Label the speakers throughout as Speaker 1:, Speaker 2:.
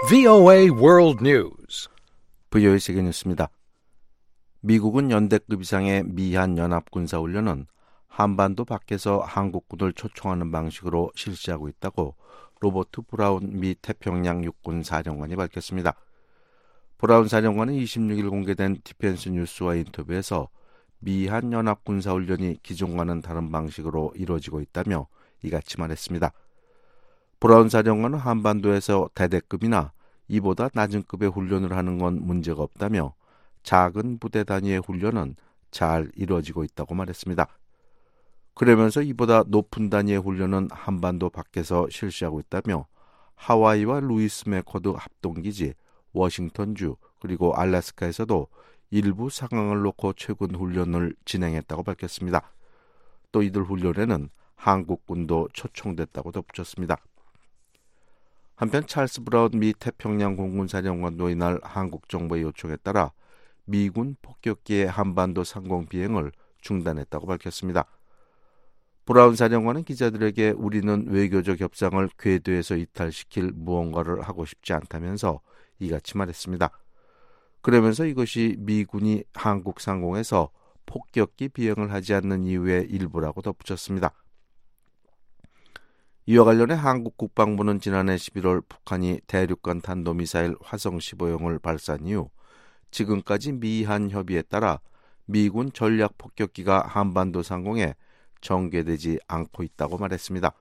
Speaker 1: VOA World News.
Speaker 2: VOA 세계 뉴스입니다. 미국은 연대급 이상의 미한 연합군사훈련은 한반도 밖에서 한국군을 초청하는 방식으로 실시하고 있다고 로버트 브라운 미 태평양 육군 사령관이 밝혔습니다. 브라운 사령관은 26일 공개된 디펜스 뉴스와 인터뷰에서 미한 연합군사훈련이 기존과는 다른 방식으로 이루어지고 있다며 이같이 말했습니다. 브라운 사령관은 한반도에서 대대급이나 이보다 낮은 급의 훈련을 하는 건 문제가 없다며 작은 부대 단위의 훈련은 잘 이루어지고 있다고 말했습니다. 그러면서 이보다 높은 단위의 훈련은 한반도 밖에서 실시하고 있다며 하와이와 루이스 메코드 합동기지, 워싱턴주 그리고 알래스카에서도 일부 상황을 놓고 최근 훈련을 진행했다고 밝혔습니다. 또 이들 훈련에는 한국군도 초청됐다고 덧붙였습니다. 한편 찰스 브라운 미 태평양 공군사령관도 이날 한국 정부의 요청에 따라 미군 폭격기의 한반도 상공 비행을 중단했다고 밝혔습니다. 브라운 사령관은 기자들에게 우리는 외교적 협상을 궤도에서 이탈시킬 무언가를 하고 싶지 않다면서 이같이 말했습니다. 그러면서 이것이 미군이 한국 상공에서 폭격기 비행을 하지 않는 이유의 일부라고 덧붙였습니다. 이와 관련해 한국 국방부는 지난해 11월 북한이 대륙간 탄도미사일 화성 15형을 발사한 이후 지금까지 미한 협의에 따라 미군 전략 폭격기가 한반도 상공에 전개되지 않고 있다고 말했습니다.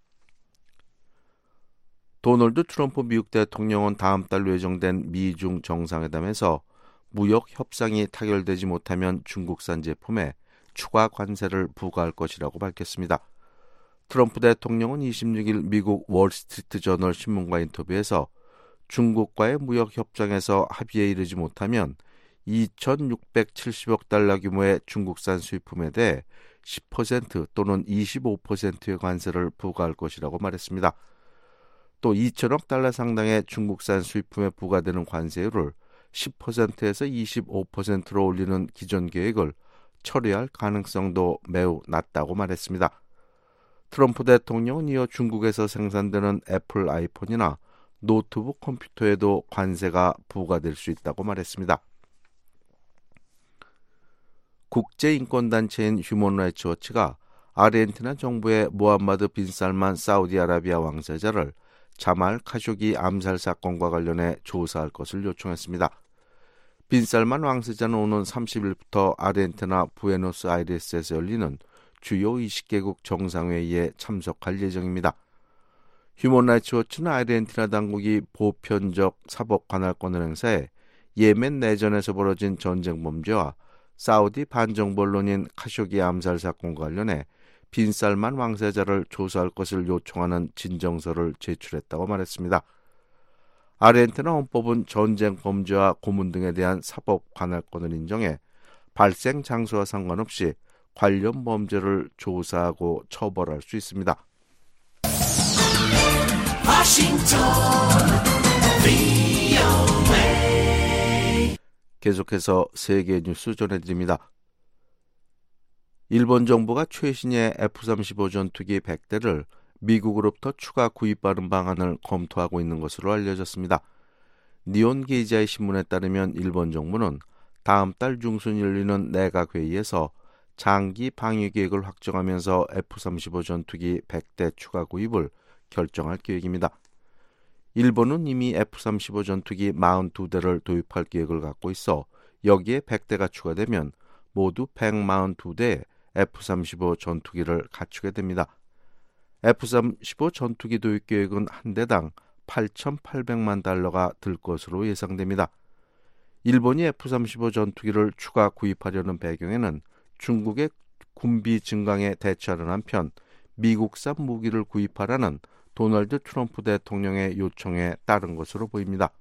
Speaker 2: 도널드 트럼프 미국 대통령은 다음 달 예정된 미중 정상회담에서 무역 협상이 타결되지 못하면 중국산 제품에 추가 관세를 부과할 것이라고 밝혔습니다. 트럼프 대통령은 26일 미국 월스트리트 저널 신문과 인터뷰에서 중국과의 무역 협상에서 합의에 이르지 못하면 2,670억 달러 규모의 중국산 수입품에 대해 10% 또는 25%의 관세를 부과할 것이라고 말했습니다. 또 2천억 달러 상당의 중국산 수입품에 부과되는 관세율을 10%에서 25%로 올리는 기존 계획을 철회할 가능성도 매우 낮다고 말했습니다. 트럼프 대통령은 이어 중국에서 생산되는 애플 아이폰이나 노트북 컴퓨터에도 관세가 부과될 수 있다고 말했습니다. 국제인권단체인 휴먼 라이츠 워치가 아르헨티나 정부의 모함마드 빈 살만 사우디아라비아 왕세자를 자말 카쇼기 암살 사건과 관련해 조사할 것을 요청했습니다. 빈 살만 왕세자는 오는 30일부터 아르헨티나 부에노스아이레스에서 열리는 주요 20개국 정상회의에 참석할 예정입니다. 휴먼 라이츠 워치는 아르헨티나 당국이 보편적 사법 관할권을 행사해 예멘 내전에서 벌어진 전쟁 범죄와 사우디 반정부 언론인 카쇼기 암살 사건과 관련해 빈 살만 왕세자를 조사할 것을 요청하는 진정서를 제출했다고 말했습니다. 아르헨티나 헌법은 전쟁 범죄와 고문 등에 대한 사법 관할권을 인정해 발생 장소와 상관없이 관련 범죄를 조사하고 처벌할 수 있습니다. 계속해서 세계 뉴스 전해드립니다. 일본 정부가 최신의 F-35 전투기 100대를 미국으로부터 추가 구입하는 방안을 검토하고 있는 것으로 알려졌습니다. 니온 게이자의 신문에 따르면 일본 정부는 다음 달 중순 열리는 내각회의에서 장기 방위 계획을 확정하면서 F-35 전투기 100대 추가 구입을 결정할 계획입니다. 일본은 이미 F-35 전투기 42대를 도입할 계획을 갖고 있어 여기에 100대가 추가되면 모두 142대의 F-35 전투기를 갖추게 됩니다. F-35 전투기 도입 계획은 한 대당 8,800만 달러가 들 것으로 예상됩니다. 일본이 F-35 전투기를 추가 구입하려는 배경에는 중국의 군비 증강에 대처하는 한편 미국산 무기를 구입하라는 도널드 트럼프 대통령의 요청에 따른 것으로 보입니다.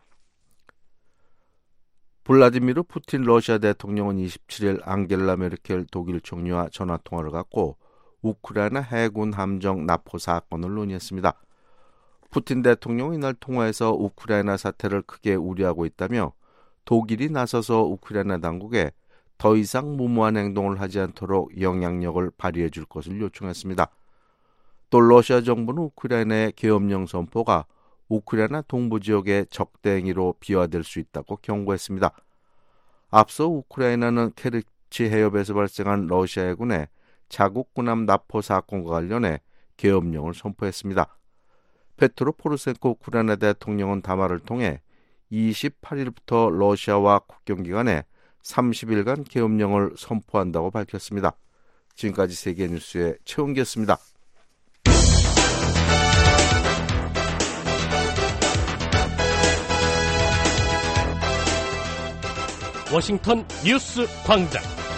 Speaker 2: 블라디미르 푸틴 러시아 대통령은 27일 앙겔라 메르켈 독일 총리와 전화통화를 갖고 우크라이나 해군 함정 납포 사건을 논의했습니다. 푸틴 대통령은 이날 통화에서 우크라이나 사태를 크게 우려하고 있다며 독일이 나서서 우크라이나 당국에 더 이상 무모한 행동을 하지 않도록 영향력을 발휘해 줄 것을 요청했습니다. 또 러시아 정부는 우크라이나의 계엄령 선포가 우크라이나 동부 지역의 적대행위로 비화될 수 있다고 경고했습니다. 앞서 우크라이나는 케르치 해협에서 발생한 러시아 해군의 자국 군함 납포 사건과 관련해 계엄령을 선포했습니다. 페트로 포로셴코 우크라이나 대통령은 담화를 통해 28일부터 러시아와 국경기간에 30일간 계엄령을 선포한다고 밝혔습니다. 지금까지 세계뉴스의 최은기였습니다.
Speaker 1: 워싱턴 뉴스 광장.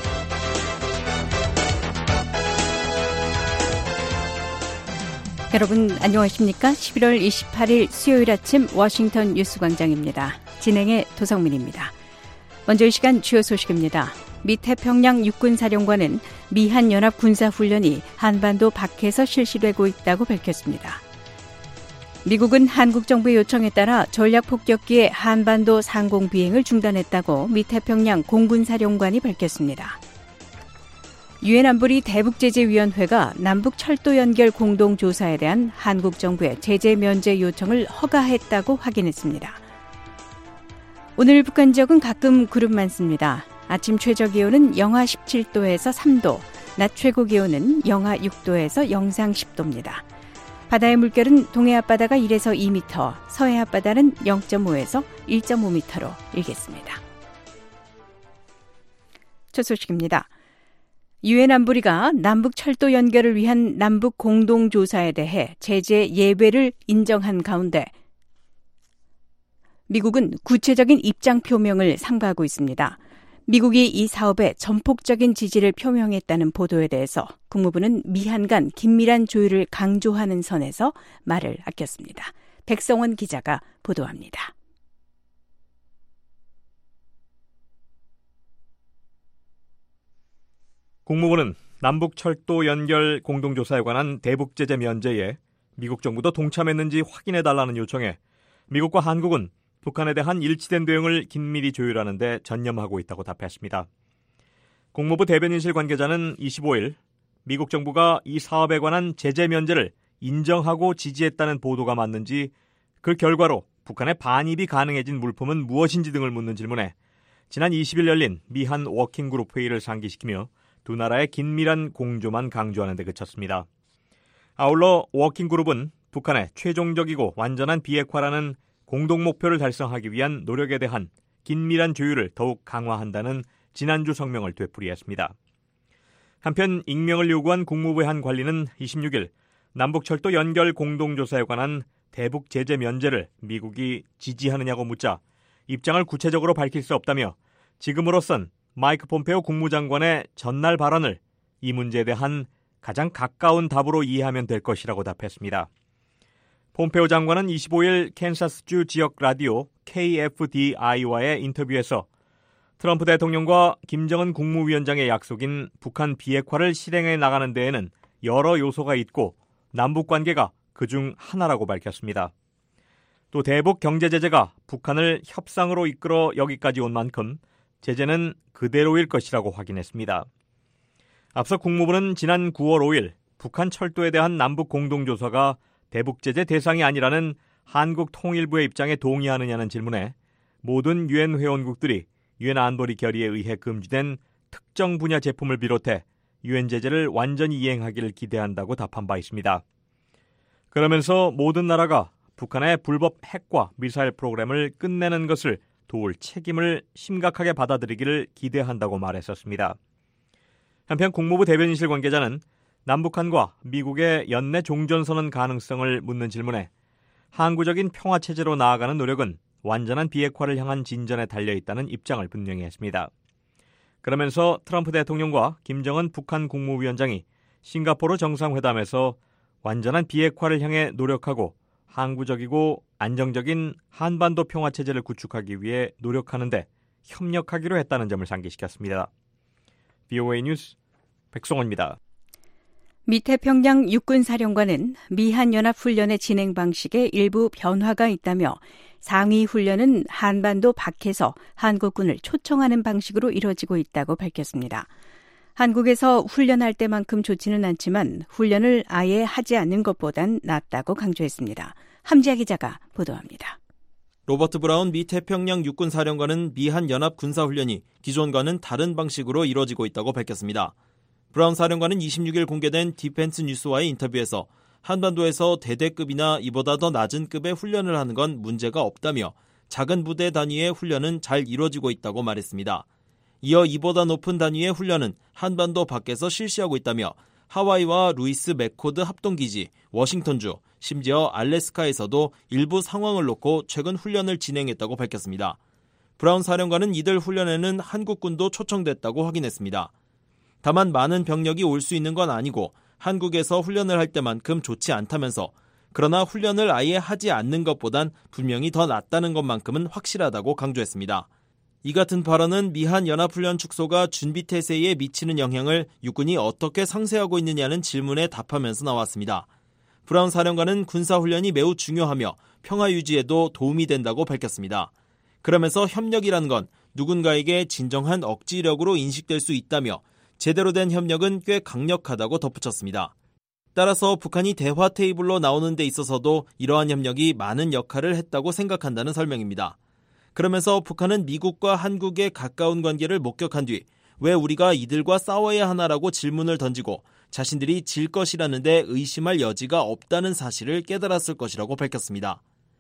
Speaker 3: 여러분 안녕하십니까? 11월 28일 수요일 아침 워싱턴 뉴스 광장입니다. 진행의 도성민입니다. 먼저 이 시간 주요 소식입니다. 미 태평양 육군사령관은 미 한연합군사훈련이 한반도 밖에서 실시되고 있다고 밝혔습니다. 미국은 한국 정부의 요청에 따라 전략폭격기의 한반도 상공 비행을 중단했다고 미 태평양 공군사령관이 밝혔습니다. 유엔 안보리 대북제재위원회가 남북 철도 연결 공동조사에 대한 한국 정부의 제재 면제 요청을 허가했다고 확인했습니다. 오늘 북한 지역은 가끔 구름 많습니다. 아침 최저 기온은 영하 17도에서 3도, 낮 최고 기온은 영하 6도에서 영상 10도입니다. 바다의 물결은 동해 앞바다가 1에서 2m, 서해 앞바다는 0.5에서 1.5m로 일겠습니다. 첫 소식입니다. 유엔 안보리가 남북 철도 연결을 위한 남북 공동조사에 대해 제재 예외를 인정한 가운데 미국은 구체적인 입장 표명을 삼가하고 있습니다. 미국이 이 사업에 전폭적인 지지를 표명했다는 보도에 대해서 국무부는 미한 간 긴밀한 조율을 강조하는 선에서 말을 아꼈습니다. 백성원 기자가 보도합니다.
Speaker 4: 국무부는 남북철도 연결 공동조사에 관한 대북제재 면제에 미국 정부도 동참했는지 확인해달라는 요청에 미국과 한국은 북한에 대한 일치된 대응을 긴밀히 조율하는 데 전념하고 있다고 답했습니다. 국무부 대변인실 관계자는 25일 미국 정부가 이 사업에 관한 제재 면제를 인정하고 지지했다는 보도가 맞는지 그 결과로 북한의 반입이 가능해진 물품은 무엇인지 등을 묻는 질문에 지난 20일 열린 미한 워킹그룹 회의를 상기시키며 두 나라의 긴밀한 공조만 강조하는 데 그쳤습니다. 아울러 워킹그룹은 북한의 최종적이고 완전한 비핵화라는 공동 목표를 달성하기 위한 노력에 대한 긴밀한 조율을 더욱 강화한다는 지난주 성명을 되풀이했습니다. 한편 익명을 요구한 국무부의 한 관리는 26일 남북철도 연결 공동조사에 관한 대북 제재 면제를 미국이 지지하느냐고 묻자 입장을 구체적으로 밝힐 수 없다며 지금으로선 마이크 폼페오 국무장관의 전날 발언을 이 문제에 대한 가장 가까운 답으로 이해하면 될 것이라고 답했습니다. 폼페오 장관은 25일 캔사스주 지역 라디오 KFDI와의 인터뷰에서 트럼프 대통령과 김정은 국무위원장의 약속인 북한 비핵화를 실행해 나가는 데에는 여러 요소가 있고 남북관계가 그중 하나라고 밝혔습니다. 또 대북 경제제재가 북한을 협상으로 이끌어 여기까지 온 만큼 제재는 그대로일 것이라고 확인했습니다. 앞서 국무부는 지난 9월 5일 북한 철도에 대한 남북 공동조사가 대북제재 대상이 아니라는 한국 통일부의 입장에 동의하느냐는 질문에 모든 유엔 회원국들이 유엔 안보리 결의에 의해 금지된 특정 분야 제품을 비롯해 유엔 제재를 완전히 이행하기를 기대한다고 답한 바 있습니다. 그러면서 모든 나라가 북한의 불법 핵과 미사일 프로그램을 끝내는 것을 도울 책임을 심각하게 받아들이기를 기대한다고 말했었습니다. 한편 국무부 대변인실 관계자는 남북한과 미국의 연내 종전선언 가능성을 묻는 질문에 항구적인 평화체제로 나아가는 노력은 완전한 비핵화를 향한 진전에 달려있다는 입장을 분명히 했습니다. 그러면서 트럼프 대통령과 김정은 북한 국무위원장이 싱가포르 정상회담에서 완전한 비핵화를 향해 노력하고 항구적이고 안정적인 한반도 평화체제를 구축하기 위해 노력하는데 협력하기로 했다는 점을 상기시켰습니다. VOA 뉴스 백성원입니다.
Speaker 3: 미 태평양 육군사령관은 미한연합훈련의 진행 방식에 일부 변화가 있다며 상위 훈련은 한반도 밖에서 한국군을 초청하는 방식으로 이뤄지고 있다고 밝혔습니다. 한국에서 훈련할 때만큼 좋지는 않지만 훈련을 아예 하지 않는 것보단 낫다고 강조했습니다. 함지아 기자가 보도합니다.
Speaker 5: 로버트 브라운 미 태평양 육군사령관은 미한 연합군사훈련이 기존과는 다른 방식으로 이루어지고 있다고 밝혔습니다. 브라운 사령관은 26일 공개된 디펜스 뉴스와의 인터뷰에서 한반도에서 대대급이나 이보다 더 낮은 급의 훈련을 하는 건 문제가 없다며 작은 부대 단위의 훈련은 잘 이루어지고 있다고 말했습니다. 이어 이보다 높은 단위의 훈련은 한반도 밖에서 실시하고 있다며 하와이와 루이스 맥코드 합동기지, 워싱턴주, 심지어 알래스카에서도 일부 상황을 놓고 최근 훈련을 진행했다고 밝혔습니다. 브라운 사령관은 이들 훈련에는 한국군도 초청됐다고 확인했습니다. 다만 많은 병력이 올 수 있는 건 아니고 한국에서 훈련을 할 때만큼 좋지 않다면서 그러나 훈련을 아예 하지 않는 것보단 분명히 더 낫다는 것만큼은 확실하다고 강조했습니다. 이 같은 발언은 미한 연합훈련 축소가 준비태세에 미치는 영향을 육군이 어떻게 상쇄하고 있느냐는 질문에 답하면서 나왔습니다. 브라운 사령관은 군사훈련이 매우 중요하며 평화 유지에도 도움이 된다고 밝혔습니다. 그러면서 협력이란 건 누군가에게 진정한 억지력으로 인식될 수 있다며 제대로 된 협력은 꽤 강력하다고 덧붙였습니다. 따라서 북한이 대화 테이블로 나오는 데 있어서도 이러한 협력이 많은 역할을 했다고 생각한다는 설명입니다. 그러면서 북한은 미국과 한국의 가까운 관계를 목격한 뒤 왜 우리가 이들과 싸워야 하나라고 질문을 던지고 자신들이 질 것이라는데 의심할 여지가 없다는 사실을 깨달았을 것이라고 밝혔습니다.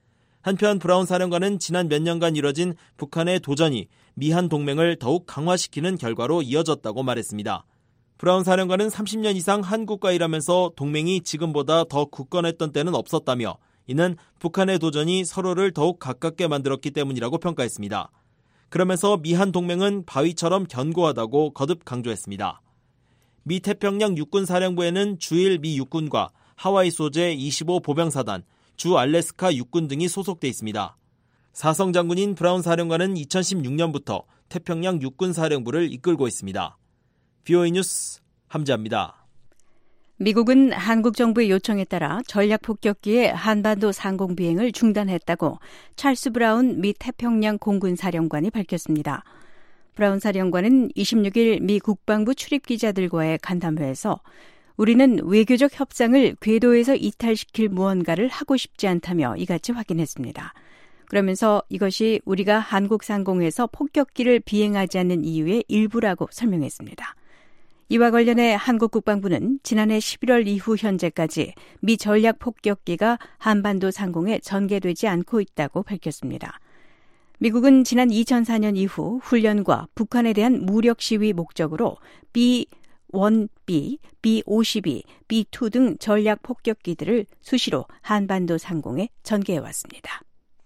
Speaker 5: 한편 브라운 사령관은 지난 몇 년간 이뤄진 북한의 도전이 미한 동맹을 더욱 강화시키는 결과로 이어졌다고 말했습니다. 브라운 사령관은 30년 이상 한국과 일하면서 동맹이 지금보다 더 굳건했던 때는 없었다며 이는 북한의 도전이 서로를 더욱 가깝게 만들었기 때문이라고 평가했습니다. 그러면서 미한 동맹은 바위처럼 견고하다고 거듭 강조했습니다. 미 태평양 육군사령부에는 주일 미 육군과 하와이 소재 25 보병사단, 주 알래스카 육군 등이 소속돼 있습니다. 사성 장군인 브라운 사령관은 2016년부터 태평양 육군사령부를 이끌고 있습니다. VOA 뉴스 함지아입니다.
Speaker 3: 미국은 한국 정부의 요청에 따라 전략폭격기의 한반도 상공 비행을 중단했다고 찰스 브라운 미 태평양 공군사령관이 밝혔습니다. 브라운 사령관은 26일 미 국방부 출입기자들과의 간담회에서 우리는 외교적 협상을 궤도에서 이탈시킬 무언가를 하고 싶지 않다며 이같이 확인했습니다. 그러면서 이것이 우리가 한국 상공에서 폭격기를 비행하지 않는 이유의 일부라고 설명했습니다. 이와 관련해 한국 국방부는 지난해 11월 이후 현재까지 미 전략 폭격기가 한반도 상공에 전개되지 않고 있다고 밝혔습니다. 미국은 지난 2004년 이후 훈련과 북한에 대한 무력 시위 목적으로 B-1B, B-52, B-2 등 전략 폭격기들을 수시로 한반도 상공에 전개해왔습니다.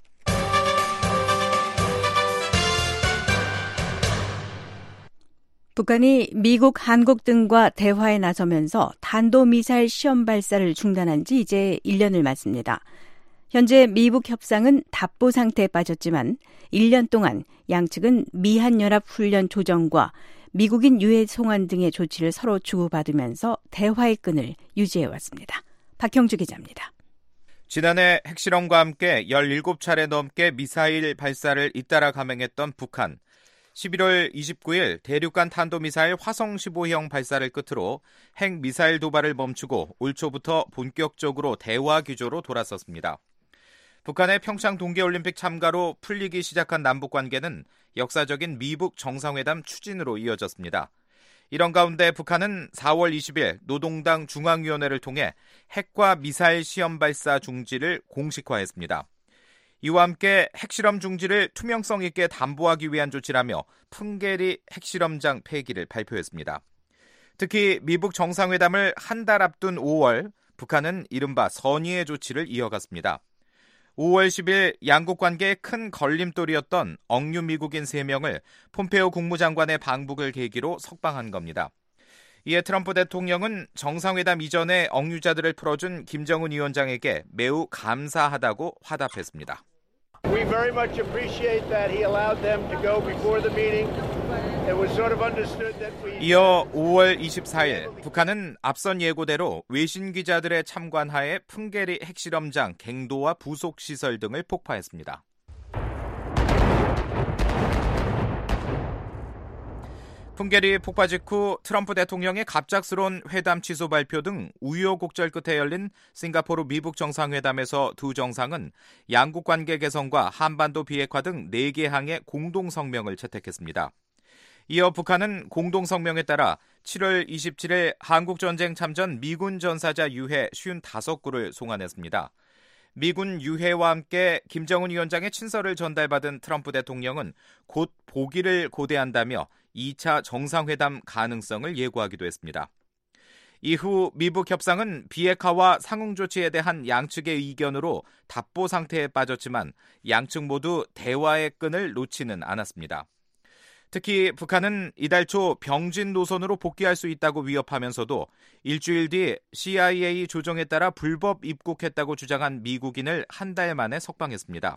Speaker 3: 북한이 미국, 한국 등과 대화에 나서면서 탄도미사일 시험 발사를 중단한 지 이제 1년을 맞습니다. 현재 미북 협상은 답보 상태에 빠졌지만 1년 동안 양측은 미한연합훈련 조정과 미국인 유해 송환 등의 조치를 서로 주고받으면서 대화의 끈을 유지해왔습니다. 박형주 기자입니다.
Speaker 6: 지난해 핵실험과 함께 17차례 넘게 미사일 발사를 잇따라 감행했던 북한. 11월 29일 대륙간 탄도미사일 화성 15형 발사를 끝으로 핵미사일 도발을 멈추고 올 초부터 본격적으로 대화 규조로 돌아섰습니다. 북한의 평창 동계올림픽 참가로 풀리기 시작한 남북관계는 역사적인 미북 정상회담 추진으로 이어졌습니다. 이런 가운데 북한은 4월 20일 노동당 중앙위원회를 통해 핵과 미사일 시험 발사 중지를 공식화했습니다. 이와 함께 핵실험 중지를 투명성 있게 담보하기 위한 조치라며 풍계리 핵실험장 폐기를 발표했습니다. 특히 미북 정상회담을 한 달 앞둔 5월, 북한은 이른바 선의의 조치를 이어갔습니다. 5월 10일 양국 관계에 큰 걸림돌이었던 억류 미국인 3명을 폼페오 국무장관의 방북을 계기로 석방한 겁니다. 이에 트럼프 대통령은 정상회담 이전에 억류자들을 풀어준 김정은 위원장에게 매우 감사하다고 화답했습니다.
Speaker 7: We very much appreciate that he allowed them to go before the meeting. It was sort of understood that we...
Speaker 6: 이어 5월 24일 북한은 앞선 예고대로 외신 기자들의 참관하에 풍계리 핵실험장 갱도와 부속 시설 등을 폭파했습니다. 풍계리 폭파 직후 트럼프 대통령의 갑작스러운 회담 취소 발표 등 우여곡절 끝에 열린 싱가포르 미북 정상회담에서 두 정상은 양국 관계 개선과 한반도 비핵화 등 4개 항의 공동성명을 채택했습니다. 이어 북한은 공동성명에 따라 7월 27일 한국전쟁 참전 미군 전사자 유해 55구를 송환했습니다. 미군 유해와 함께 김정은 위원장의 친서를 전달받은 트럼프 대통령은 곧 보기를 고대한다며 2차 정상회담 가능성을 예고하기도 했습니다. 이후 미북 협상은 비핵화와 상응 조치에 대한 양측의 의견으로 답보 상태에 빠졌지만 양측 모두 대화의 끈을 놓지는 않았습니다. 특히 북한은 이달 초 병진 노선으로 복귀할 수 있다고 위협하면서도 일주일 뒤 CIA 조정에 따라 불법 입국했다고 주장한 미국인을 한 달 만에 석방했습니다.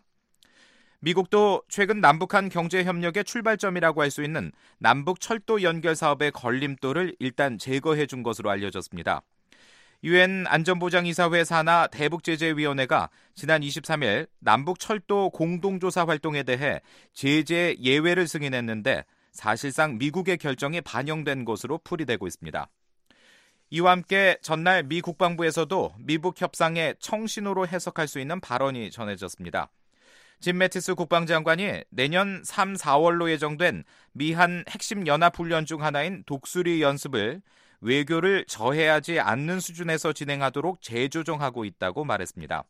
Speaker 6: 미국도 최근 남북한 경제협력의 출발점이라고 할 수 있는 남북 철도 연결 사업의 걸림돌을 일단 제거해 준 것으로 알려졌습니다. 유엔 안전보장이사회 산하 대북제재위원회가 지난 23일 남북 철도 공동조사 활동에 대해 제재 예외를 승인했는데 사실상 미국의 결정이 반영된 것으로 풀이되고 있습니다. 이와 함께 전날 미 국방부에서도 미북 협상의 청신호로 해석할 수 있는 발언이 전해졌습니다. 짐 매티스 국방장관이 내년 3, 4월로 예정된 미한 핵심 연합훈련 중 하나인 독수리 연습을 외교를 저해하지 않는 수준에서 진행하도록 재조정하고 있다고 말했습니다.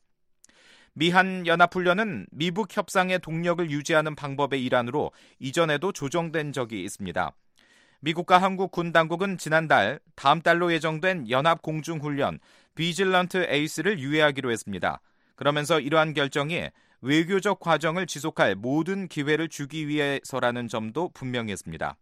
Speaker 6: 미한 연합훈련은 미북 협상의 동력을 유지하는 방법의 일환으로 이전에도 조정된 적이 있습니다. 미국과 한국 군 당국은 지난달 다음 달로 예정된 연합공중훈련 비질런트 에이스를 유예하기로 했습니다. 그러면서 이러한 결정이 외교적 과정을 지속할 모든 기회를 주기 위해서라는 점도 분명히 했습니다.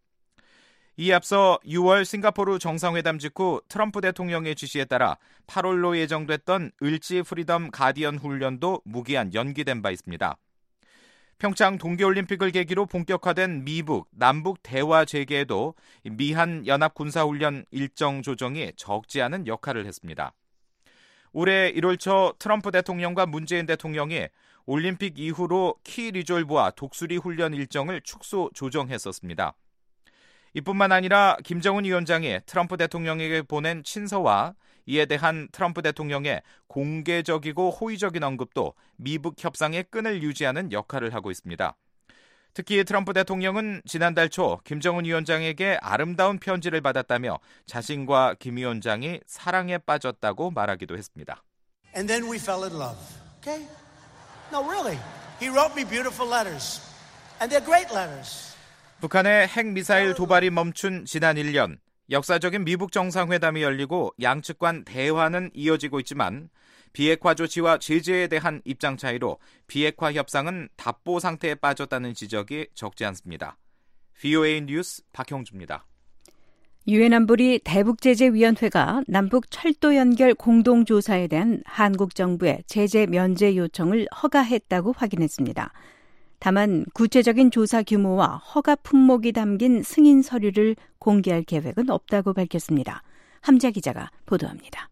Speaker 6: 이에 앞서 6월 싱가포르 정상회담 직후 트럼프 대통령의 지시에 따라 8월로 예정됐던 을지 프리덤 가디언 훈련도 무기한 연기된 바 있습니다. 평창 동계올림픽을 계기로 본격화된 미북, 남북 대화 재개에도 미한 연합군사훈련 일정 조정이 적지 않은 역할을 했습니다. 올해 1월 초 트럼프 대통령과 문재인 대통령이 올림픽 이후로 키 리졸브와 독수리 훈련 일정을 축소 조정했었습니다. 이뿐만 아니라 김정은 위원장이 트럼프 대통령에게 보낸 친서와 이에 대한 트럼프 대통령의 공개적이고 호의적인 언급도 미북 협상의 끈을 유지하는 역할을 하고 있습니다. 특히 트럼프 대통령은 지난달 초 김정은 위원장에게 아름다운 편지를 받았다며 자신과 김 위원장이 사랑에 빠졌다고 말하기도 했습니다.
Speaker 8: And then we fell in love. Okay? No, really. He wrote me beautiful letters. And they're great letters.
Speaker 6: 북한의 핵미사일 도발이 멈춘 지난 1년, 역사적인 미북 정상회담이 열리고 양측 간 대화는 이어지고 있지만 비핵화 조치와 제재에 대한 입장 차이로 비핵화 협상은 답보 상태에 빠졌다는 지적이 적지 않습니다. VOA 뉴스 박형주입니다.
Speaker 3: 유엔 안보리 대북제재위원회가 남북 철도 연결 공동조사에 대한 한국 정부의 제재 면제 요청을 허가했다고 확인했습니다. 다만 구체적인 조사 규모와 허가 품목이 담긴 승인 서류를 공개할 계획은 없다고 밝혔습니다. 함자 기자가 보도합니다.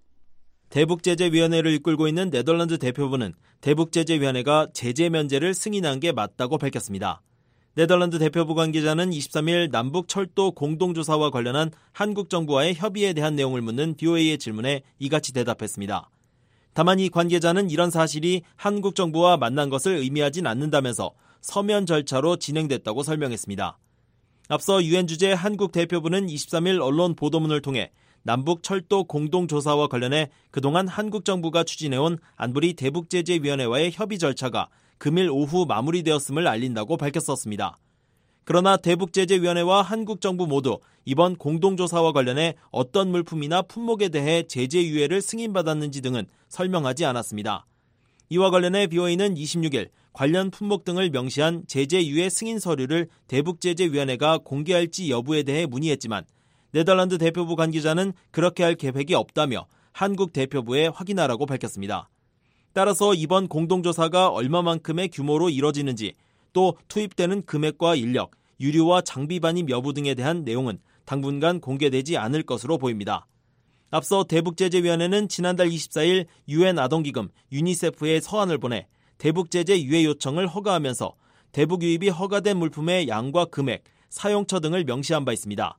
Speaker 5: 대북제재위원회를 이끌고 있는 네덜란드 대표부는 대북제재위원회가 제재 면제를 승인한 게 맞다고 밝혔습니다. 네덜란드 대표부 관계자는 23일 남북 철도 공동조사와 관련한 한국 정부와의 협의에 대한 내용을 묻는 VOA의 질문에 이같이 대답했습니다. 다만 이 관계자는 이런 사실이 한국 정부와 만난 것을 의미하진 않는다면서 서면 절차로 진행됐다고 설명했습니다. 앞서 유엔 주재 한국 대표부는 23일 언론 보도문을 통해 남북 철도 공동조사와 관련해 그동안 한국 정부가 추진해온 안보리 대북제재위원회와의 협의 절차가 금일 오후 마무리되었음을 알린다고 밝혔었습니다. 그러나 대북제재위원회와 한국 정부 모두 이번 공동조사와 관련해 어떤 물품이나 품목에 대해 제재 유예를 승인받았는지 등은 설명하지 않았습니다. 이와 관련해 BOA는 26일 관련 품목 등을 명시한 제재 유예 승인 서류를 대북제재위원회가 공개할지 여부에 대해 문의했지만 네덜란드 대표부 관계자는 그렇게 할 계획이 없다며 한국 대표부에 확인하라고 밝혔습니다. 따라서 이번 공동조사가 얼마만큼의 규모로 이뤄지는지 또 투입되는 금액과 인력, 유류와 장비 반입 여부 등에 대한 내용은 당분간 공개되지 않을 것으로 보입니다. 앞서 대북제재위원회는 지난달 24일 유엔 아동기금 유니세프에 서한을 보내 대북제재 유예 요청을 허가하면서 대북 유입이 허가된 물품의 양과 금액, 사용처 등을 명시한 바 있습니다.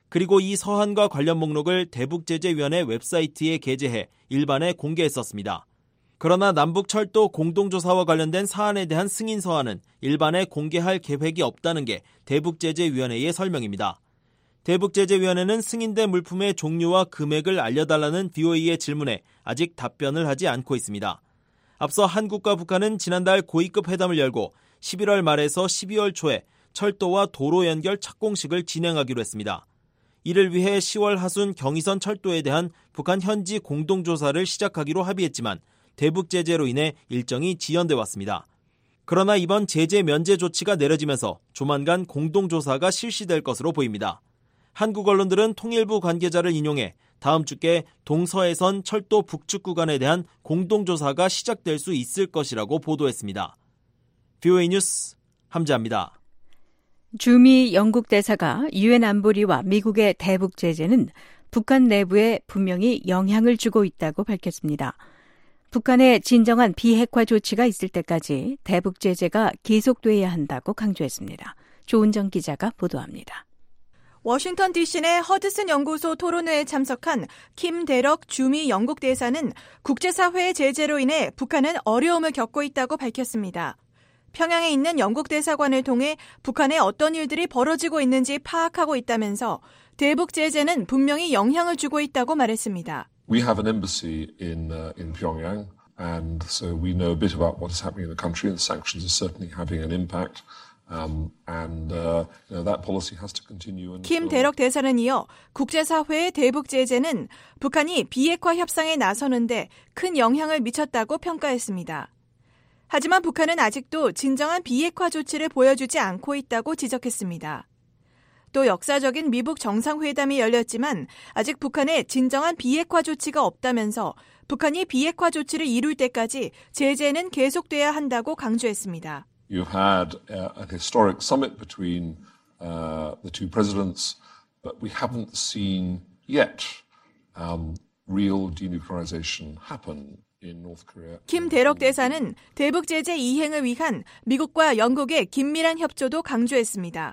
Speaker 5: 그리고 이 서한과 관련 목록을 대북제재위원회 웹사이트에 게재해 일반에 공개했었습니다. 그러나 남북철도 공동조사와 관련된 사안에 대한 승인 서한은 일반에 공개할 계획이 없다는 게 대북제재위원회의 설명입니다. 대북제재위원회는 승인된 물품의 종류와 금액을 알려달라는 VOA의 질문에 아직 답변을 하지 않고 있습니다. 앞서 한국과 북한은 지난달 고위급 회담을 열고 11월 말에서 12월 초에 철도와 도로 연결 착공식을 진행하기로 했습니다. 이를 위해 10월 하순 경의선 철도에 대한 북한 현지 공동조사를 시작하기로 합의했지만 대북 제재로 인해 일정이 지연돼 왔습니다. 그러나 이번 제재 면제 조치가 내려지면서 조만간 공동조사가 실시될 것으로 보입니다. 한국 언론들은 통일부 관계자를 인용해 다음 주께 동서해선 철도 북측 구간에 대한 공동조사가 시작될 수 있을 것이라고 보도했습니다. VOA 뉴스 함재합니다.
Speaker 3: 주미 영국 대사가 유엔 안보리와 미국의 대북 제재는 북한 내부에 분명히 영향을 주고 있다고 밝혔습니다. 북한의 진정한 비핵화 조치가 있을 때까지 대북 제재가 계속돼야 한다고 강조했습니다. 조은정 기자가 보도합니다.
Speaker 9: 워싱턴 DC 내 허드슨 연구소 토론회에 참석한 킴 데럭 주미 영국 대사는 국제사회의 제재로 인해 북한은 어려움을 겪고 있다고 밝혔습니다. 평양에 있는 영국 대사관을 통해 북한에 어떤 일들이 벌어지고 있는지 파악하고 있다면서 대북 제재는 분명히 영향을 주고 있다고 말했습니다.
Speaker 10: We have an embassy in Pyongyang, and so we know a bit about what is happening in the country, and sanctions are certainly having an impact. That policy has to continue.
Speaker 9: 킴 데럭 대사는 이어 국제사회의 대북 제재는 북한이 비핵화 협상에 나서는데 큰 영향을 미쳤다고 평가했습니다. 하지만 북한은 아직도 진정한 비핵화 조치를 보여주지 않고 있다고 지적했습니다. 또 역사적인 미북 정상회담이 열렸지만 아직 북한에 진정한 비핵화 조치가 없다면서 북한이 비핵화 조치를 이룰 때까지 제재는 계속돼야 한다고 강조했습니다.
Speaker 10: You had an historic summit between the two presidents, but we haven't seen yet real denuclearization happen.
Speaker 9: 킴 데럭 대사는 대북 제재 이행을 위한 미국과 영국의 긴밀한 협조도 강조했습니다.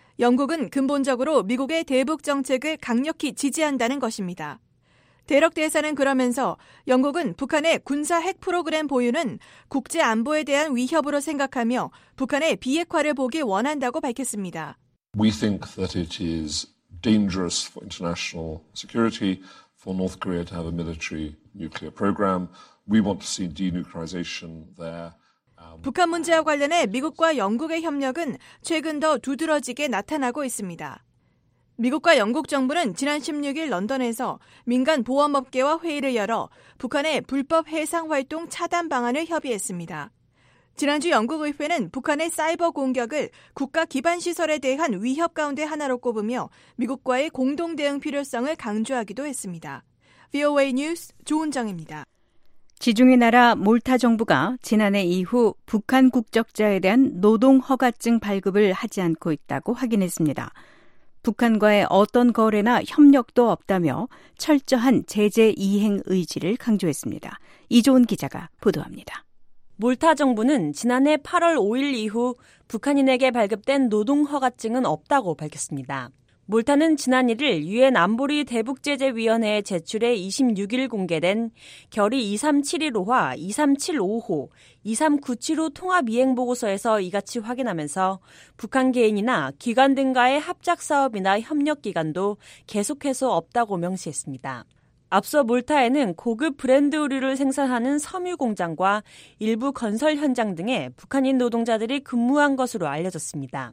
Speaker 9: 영국은 근본적으로 미국의 대북 정책을 강력히 지지한다는 것입니다. 데럭 대사는 그러면서 영국은 북한의 군사 핵 프로그램 보유는 국제 안보에 대한 위협으로 생각하며 북한의 비핵화를 보기 원한다고 밝혔습니다.
Speaker 10: We think that it is dangerous for international security for North Korea to have a military nuclear program. We want to see denuclearization there.
Speaker 9: 북한 문제와 관련해 미국과 영국의 협력은 최근 더 두드러지게 나타나고 있습니다. 미국과 영국 정부는 지난 16일 런던에서 민간 보안업계와 회의를 열어 북한의 불법 해상 활동 차단 방안을 협의했습니다. 지난주 영국 의회는 북한의 사이버 공격을 국가 기반 시설에 대한 위협 가운데 하나로 꼽으며 미국과의 공동 대응 필요성을 강조하기도 했습니다. VOA 뉴스 조은정입니다.
Speaker 3: 지중해 나라 몰타 정부가 지난해 이후 북한 국적자에 대한 노동 허가증 발급을 하지 않고 있다고 확인했습니다. 북한과의 어떤 거래나 협력도 없다며 철저한 제재 이행 의지를 강조했습니다. 이조은 기자가 보도합니다.
Speaker 11: 몰타 정부는 지난해 8월 5일 이후 북한인에게 발급된 노동 허가증은 없다고 밝혔습니다. 몰타는 지난 1일 유엔 안보리 대북제재위원회에 제출해 26일 공개된 결의 2371호와 2375호, 2397호 통합이행보고서에서 이같이 확인하면서 북한 개인이나 기관 등과의 합작사업이나 협력기관도 계속해서 없다고 명시했습니다. 앞서 몰타에는 고급 브랜드 의류를 생산하는 섬유 공장과 일부 건설 현장 등에 북한인 노동자들이 근무한 것으로 알려졌습니다.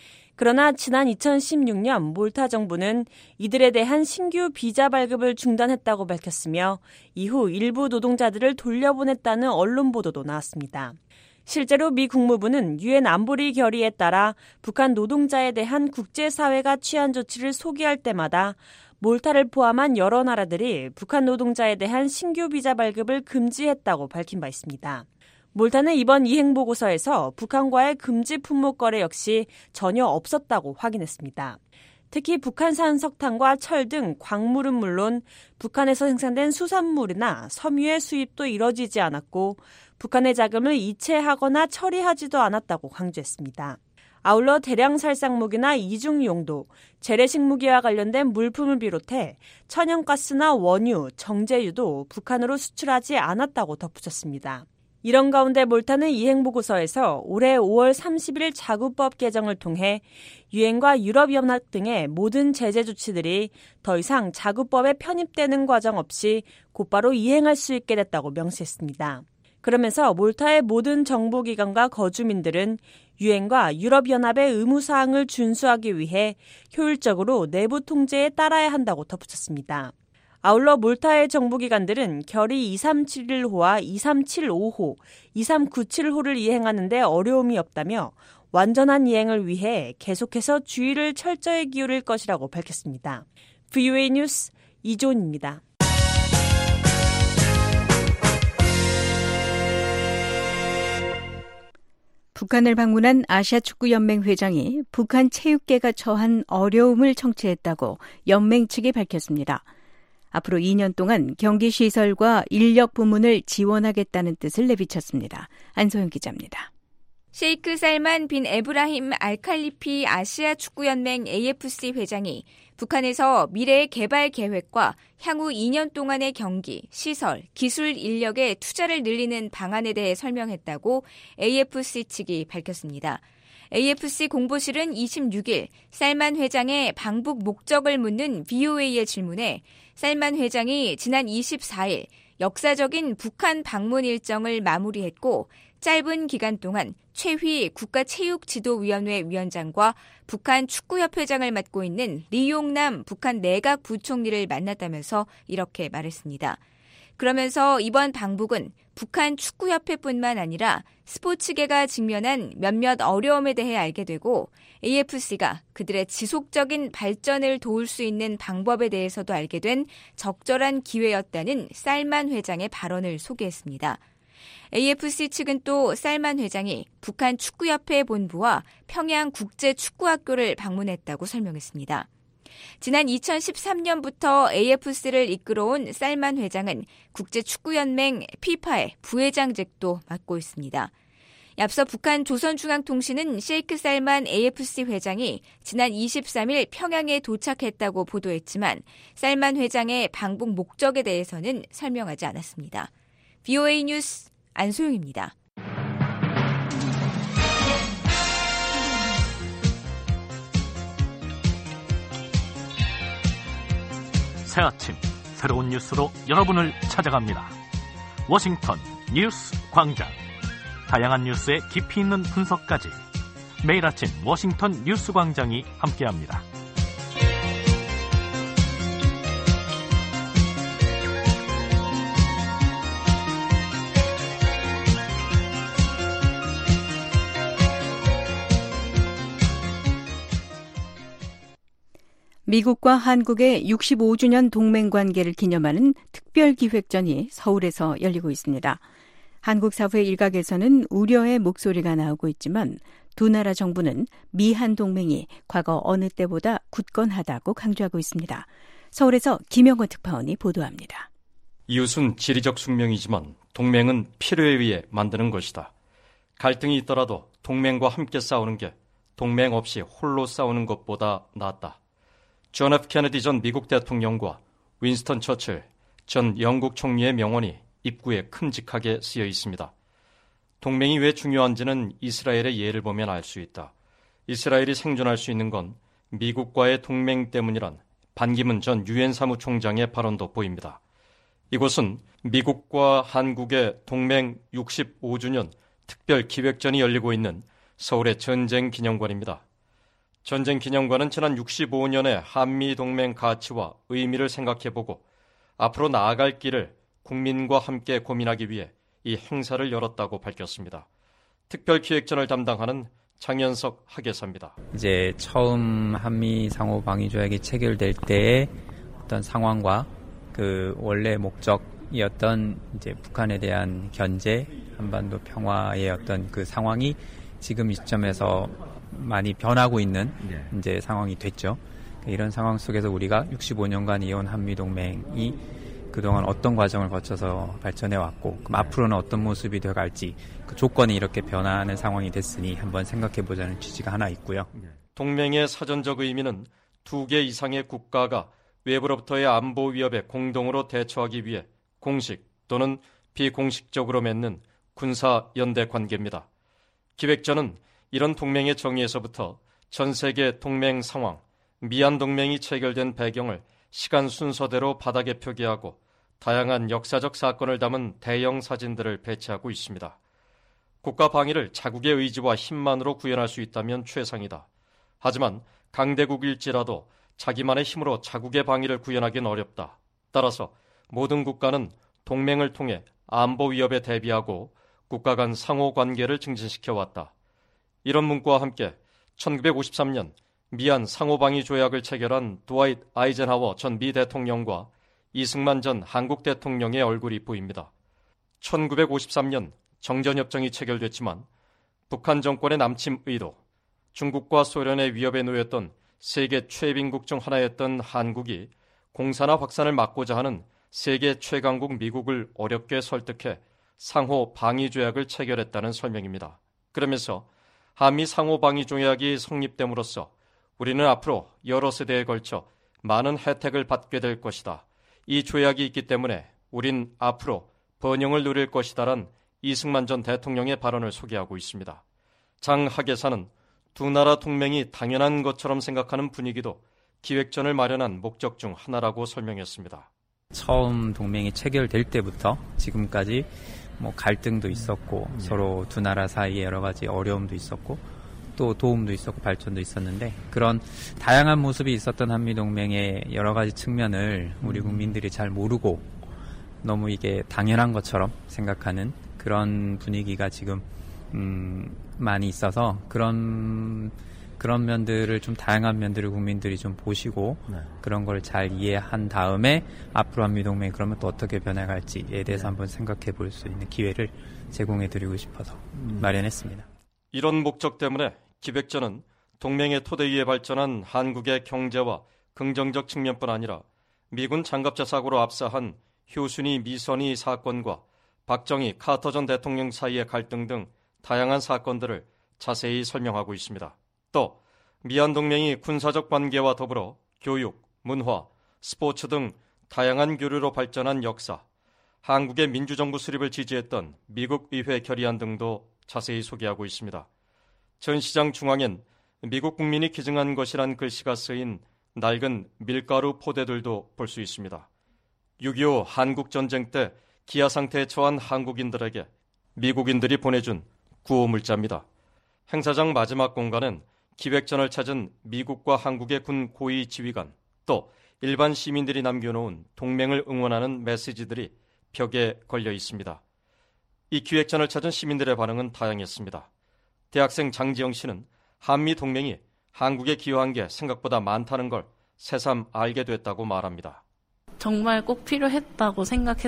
Speaker 11: 그러나 지난 2016년 몰타 정부는 이들에 대한 신규 비자 발급을 중단했다고 밝혔으며 이후 일부 노동자들을 돌려보냈다는 언론 보도도 나왔습니다. 실제로 미 국무부는 유엔 안보리 결의에 따라 북한 노동자에 대한 국제사회가 취한 조치를 소개할 때마다 몰타를 포함한 여러 나라들이 북한 노동자에 대한 신규 비자 발급을 금지했다고 밝힌 바 있습니다. 몰타는 이번 이행보고서에서 북한과의 금지 품목 거래 역시 전혀 없었다고 확인했습니다. 특히 북한산 석탄과 철 등 광물은 물론 북한에서 생산된 수산물이나 섬유의 수입도 이뤄지지 않았고 북한의 자금을 이체하거나 처리하지도 않았다고 강조했습니다. 아울러 대량 살상 무기나 이중 용도, 재래식 무기와 관련된 물품을 비롯해 천연가스나 원유, 정제유도 북한으로 수출하지 않았다고 덧붙였습니다. 이런 가운데 몰타는 이행보고서에서 올해 5월 30일 자구법 개정을 통해 유엔과 유럽연합 등의 모든 제재 조치들이 더 이상 자구법에 편입되는 과정 없이 곧바로 이행할 수 있게 됐다고 명시했습니다. 그러면서 몰타의 모든 정부기관과 거주민들은 유엔과 유럽연합의 의무사항을 준수하기 위해 효율적으로 내부 통제에 따라야 한다고 덧붙였습니다. 아울러 몰타의 정부기관들은 결의 2371호와 2375호, 2397호를 이행하는 데 어려움이 없다며 완전한 이행을 위해 계속해서 주의를 철저히 기울일 것이라고 밝혔습니다. VOA 뉴스 이조은입니다.
Speaker 3: 북한을 방문한 아시아축구연맹 회장이 북한 체육계가 처한 어려움을 청취했다고 연맹 측이 밝혔습니다. 앞으로 2년 동안 경기시설과 인력 부문을 지원하겠다는 뜻을 내비쳤습니다. 안소영 기자입니다.
Speaker 12: 셰이크 살만 빈 에브라힘 알칼리피 아시아축구연맹 AFC 회장이 북한에서 미래의 개발 계획과 향후 2년 동안의 경기, 시설, 기술 인력의 투자를 늘리는 방안에 대해 설명했다고 AFC 측이 밝혔습니다. AFC 공보실은 26일 살만 회장의 방북 목적을 묻는 VOA의 질문에 살만 회장이 지난 24일 역사적인 북한 방문 일정을 마무리했고 짧은 기간 동안 최휘 국가체육지도위원회 위원장과 북한 축구협회장을 맡고 있는 리용남 북한 내각 부총리를 만났다면서 이렇게 말했습니다. 그러면서 이번 방북은 북한 축구협회뿐만 아니라 스포츠계가 직면한 몇몇 어려움에 대해 알게 되고 AFC가 그들의 지속적인 발전을 도울 수 있는 방법에 대해서도 알게 된 적절한 기회였다는 살만 회장의 발언을 소개했습니다. AFC 측은 또 살만 회장이 북한 축구협회 본부와 평양 국제축구학교를 방문했다고 설명했습니다. 지난 2013년부터 AFC를 이끌어온 살만 회장은 국제축구연맹 FIFA의 부회장직도 맡고 있습니다. 앞서 북한 조선중앙통신은 셰이크 살만 AFC 회장이 지난 23일 평양에 도착했다고 보도했지만 살만 회장의 방북 목적에 대해서는 설명하지 않았습니다. VOA 뉴스 안소영입니다.
Speaker 1: 새 아침 새로운 뉴스로 여러분을 찾아갑니다. 워싱턴 뉴스 광장. 다양한 뉴스의 깊이 있는 분석까지 매일 아침 워싱턴 뉴스 광장이 함께합니다.
Speaker 3: 미국과 한국의 65주년 동맹관계를 기념하는 특별기획전이 서울에서 열리고 있습니다. 한국 사회 일각에서는 우려의 목소리가 나오고 있지만 두 나라 정부는 미한 동맹이 과거 어느 때보다 굳건하다고 강조하고 있습니다. 서울에서 김영건 특파원이 보도합니다.
Speaker 13: 이웃은 지리적 숙명이지만 동맹은 필요에 의해 만드는 것이다. 갈등이 있더라도 동맹과 함께 싸우는 게 동맹 없이 홀로 싸우는 것보다 낫다. 존 F. 케네디 전 미국 대통령과 윈스턴 처칠 전 영국 총리의 명언이 입구에 큼직하게 쓰여 있습니다. 동맹이 왜 중요한지는 이스라엘의 예를 보면 알 수 있다. 이스라엘이 생존할 수 있는 건 미국과의 동맹 때문이란 반기문 전 유엔 사무총장의 발언도 보입니다. 이곳은 미국과 한국의 동맹 65주년 특별 기획전이 열리고 있는 서울의 전쟁기념관입니다. 전쟁기념관은 지난 65년의 한미동맹 가치와 의미를 생각해보고 앞으로 나아갈 길을 국민과 함께 고민하기 위해 이 행사를 열었다고 밝혔습니다. 특별기획전을 담당하는 장현석 학예사입니다.
Speaker 14: 이제 처음 한미 상호 방위 조약이 체결될 때의 어떤 상황과 그 원래 목적이었던 이제 북한에 대한 견제, 한반도 평화의 어떤 그 상황이 지금 이 시점에서 많이 변하고 있는 이제 상황이 됐죠. 이런 상황 속에서 우리가 65년간 이어온 한미 동맹이 그동안 어떤 과정을 거쳐서 발전해 왔고 그럼 앞으로는 어떤 모습이 되어갈지 그 조건이 이렇게 변화하는 상황이 됐으니 한번 생각해보자는 취지가 하나 있고요.
Speaker 13: 동맹의 사전적 의미는 2개 이상의 국가가 외부로부터의 안보 위협에 공동으로 대처하기 위해 공식 또는 비공식적으로 맺는 군사 연대 관계입니다. 기획전은 이런 동맹의 정의에서부터 전 세계 동맹 상황, 미얀 동맹이 체결된 배경을 시간 순서대로 바닥에 표기하고 다양한 역사적 사건을 담은 대형 사진들을 배치하고 있습니다. 국가 방위를 자국의 의지와 힘만으로 구현할 수 있다면 최상이다. 하지만 강대국일지라도 자기만의 힘으로 자국의 방위를 구현하기는 어렵다. 따라서 모든 국가는 동맹을 통해 안보 위협에 대비하고 국가 간 상호 관계를 증진시켜왔다. 이런 문구와 함께 1953년 미얀 상호방위 조약을 체결한 드와이트 아이젠하워 전 미 대통령과 이승만 전 한국 대통령의 얼굴이 보입니다. 1953년 정전협정이 체결됐지만 북한 정권의 남침 의도, 중국과 소련의 위협에 놓였던 세계 최빈국 중 하나였던 한국이 공산화 확산을 막고자 하는 세계 최강국 미국을 어렵게 설득해 상호 방위 조약을 체결했다는 설명입니다. 그러면서 한미 상호 방위 조약이 성립됨으로써 우리는 앞으로 여러 세대에 걸쳐 많은 혜택을 받게 될 것이다. 이 조약이 있기 때문에 우린 앞으로 번영을 누릴 것이다란 이승만 전 대통령의 발언을 소개하고 있습니다. 장 학예사는 두 나라 동맹이 당연한 것처럼 생각하는 분위기도 기획전을 마련한 목적 중 하나라고 설명했습니다.
Speaker 14: 처음 동맹이 체결될 때부터 지금까지 갈등도 있었고 서로 두 나라 사이에 여러 가지 어려움도 있었고 또 도움도 있었고 발전도 있었는데 그런 다양한 모습이 있었던 한미동맹의 여러 가지 측면을 우리 국민들이 잘 모르고 너무 이게 당연한 것처럼 생각하는 그런 분위기가 지금 많이 있어서 그런 면들을 좀 다양한 면들을 국민들이 좀 보시고 그런 걸 잘 이해한 다음에 앞으로 한미동맹이 그러면 또 어떻게 변해갈지에 대해서 한번 생각해 볼 수 있는 기회를 제공해 드리고 싶어서 마련했습니다.
Speaker 13: 이런 목적 때문에 기획전은 동맹의 토대 위에 발전한 한국의 경제와 긍정적 측면뿐 아니라 미군 장갑차 사고로 압사한 효순이 미선희 사건과 박정희 카터 전 대통령 사이의 갈등 등 다양한 사건들을 자세히 설명하고 있습니다. 또 미얀 동맹이 군사적 관계와 더불어 교육, 문화, 스포츠 등 다양한 교류로 발전한 역사, 한국의 민주정부 수립을 지지했던 미국 의회 결의안 등도 자세히 소개하고 있습니다. 전시장 중앙엔 미국 국민이 기증한 것이란 글씨가 쓰인 낡은 밀가루 포대들도 볼 수 있습니다. 6.25 한국전쟁 때 기아 상태에 처한 한국인들에게 미국인들이 보내준 구호물자입니다. 행사장 마지막 공간은 기획전을 찾은 미국과 한국의 군 고위 지휘관 또 일반 시민들이 남겨놓은 동맹을 응원하는 메시지들이 벽에 걸려 있습니다. 이 기획전을 찾은 시민들의 반응은 다양했습니다. 대학생 장지영 씨는 한미 동맹이 한국에 기여한 게 생각보다 많다는 걸 새삼 알게 됐다고 말합니다.
Speaker 15: 정말 꼭 필요했다고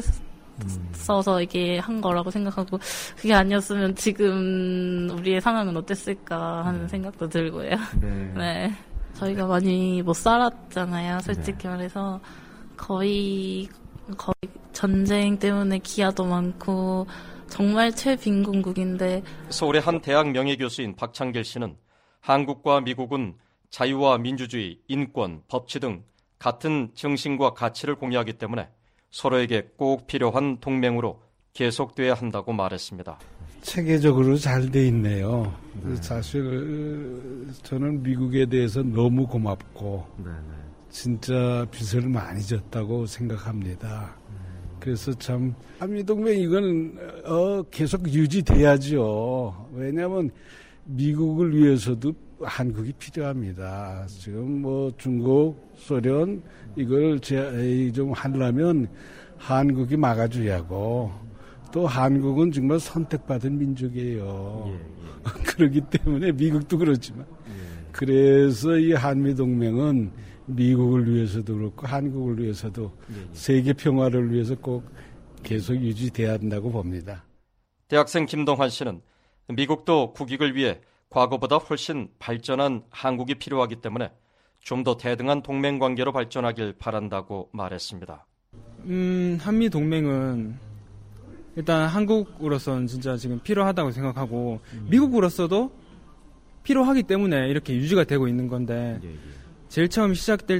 Speaker 15: 생각했어서 이게 한 거라고 생각하고 그게 아니었으면 지금 우리의 상황은 어땠을까 하는 생각도 들고요. 네. 저희가 많이 못 살았잖아요. 솔직히 말해서 거의 전쟁 때문에 기아도 많고 정말 최빈군국인데
Speaker 13: 서울의 한 대학 명예교수인 박창길 씨는 한국과 미국은 자유와 민주주의, 인권, 법치 등 같은 정신과 가치를 공유하기 때문에 서로에게 꼭 필요한 동맹으로 계속돼야 한다고 말했습니다.
Speaker 16: 체계적으로 잘 돼 있네요. 사실 저는 미국에 대해서 너무 고맙고 진짜 빚을 많이 졌다고 생각합니다. 그래서 참 한미동맹 이건 계속 유지돼야죠. 왜냐하면 미국을 위해서도 한국이 필요합니다. 지금 중국, 소련 이걸 좀 하려면 한국이 막아줘야고 또 한국은 정말 선택받은 민족이에요. 그렇기 때문에 미국도 그렇지만 그래서 이 한미동맹은 미국을 위해서도 그렇고 한국을 위해서도 세계 평화를 위해서 꼭 계속 유지돼야 한다고 봅니다.
Speaker 13: 대학생 김동환 씨는 미국도 국익을 위해 과거보다 훨씬 발전한 한국이 필요하기 때문에 좀 더 대등한 동맹관계로 발전하길 바란다고 말했습니다.
Speaker 17: 한미 동맹은 일단 한국으로서는 진짜 지금 필요하다고 생각하고 미국으로서도 필요하기 때문에 이렇게 유지가 되고 있는 건데 제일 처음 시작될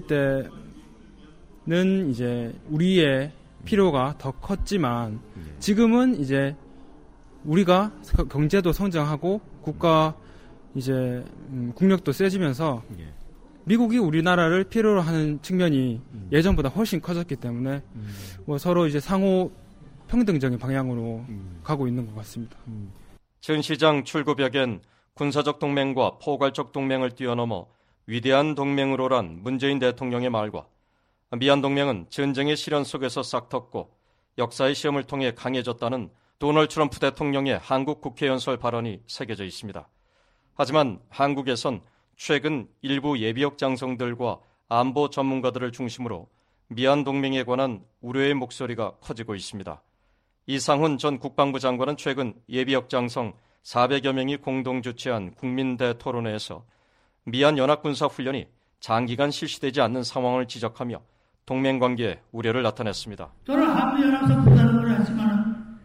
Speaker 17: 때는 이제 우리의 필요가 더 컸지만 지금은 이제 우리가 경제도 성장하고 국가 이제 국력도 세지면서 미국이 우리나라를 필요로 하는 측면이 예전보다 훨씬 커졌기 때문에 뭐 서로 이제 상호 평등적인 방향으로 가고 있는 것 같습니다.
Speaker 13: 전 시장 출구벽엔 군사적 동맹과 포괄적 동맹을 뛰어넘어 위대한 동맹으로란 문재인 대통령의 말과 미한 동맹은 전쟁의 시련 속에서 싹텄고 역사의 시험을 통해 강해졌다는 도널드 트럼프 대통령의 한국 국회 연설 발언이 새겨져 있습니다. 하지만 한국에선 최근 일부 예비역 장성들과 안보 전문가들을 중심으로 미한 동맹에 관한 우려의 목소리가 커지고 있습니다. 이상훈 전 국방부 장관은 최근 예비역 장성 400여 명이 공동 주최한 국민대 토론회에서 미한 연합군사훈련이 장기간 실시되지 않는 상황을 지적하며 동맹관계에 우려를 나타냈습니다.
Speaker 18: 저는 한미연합사 부산을 했지만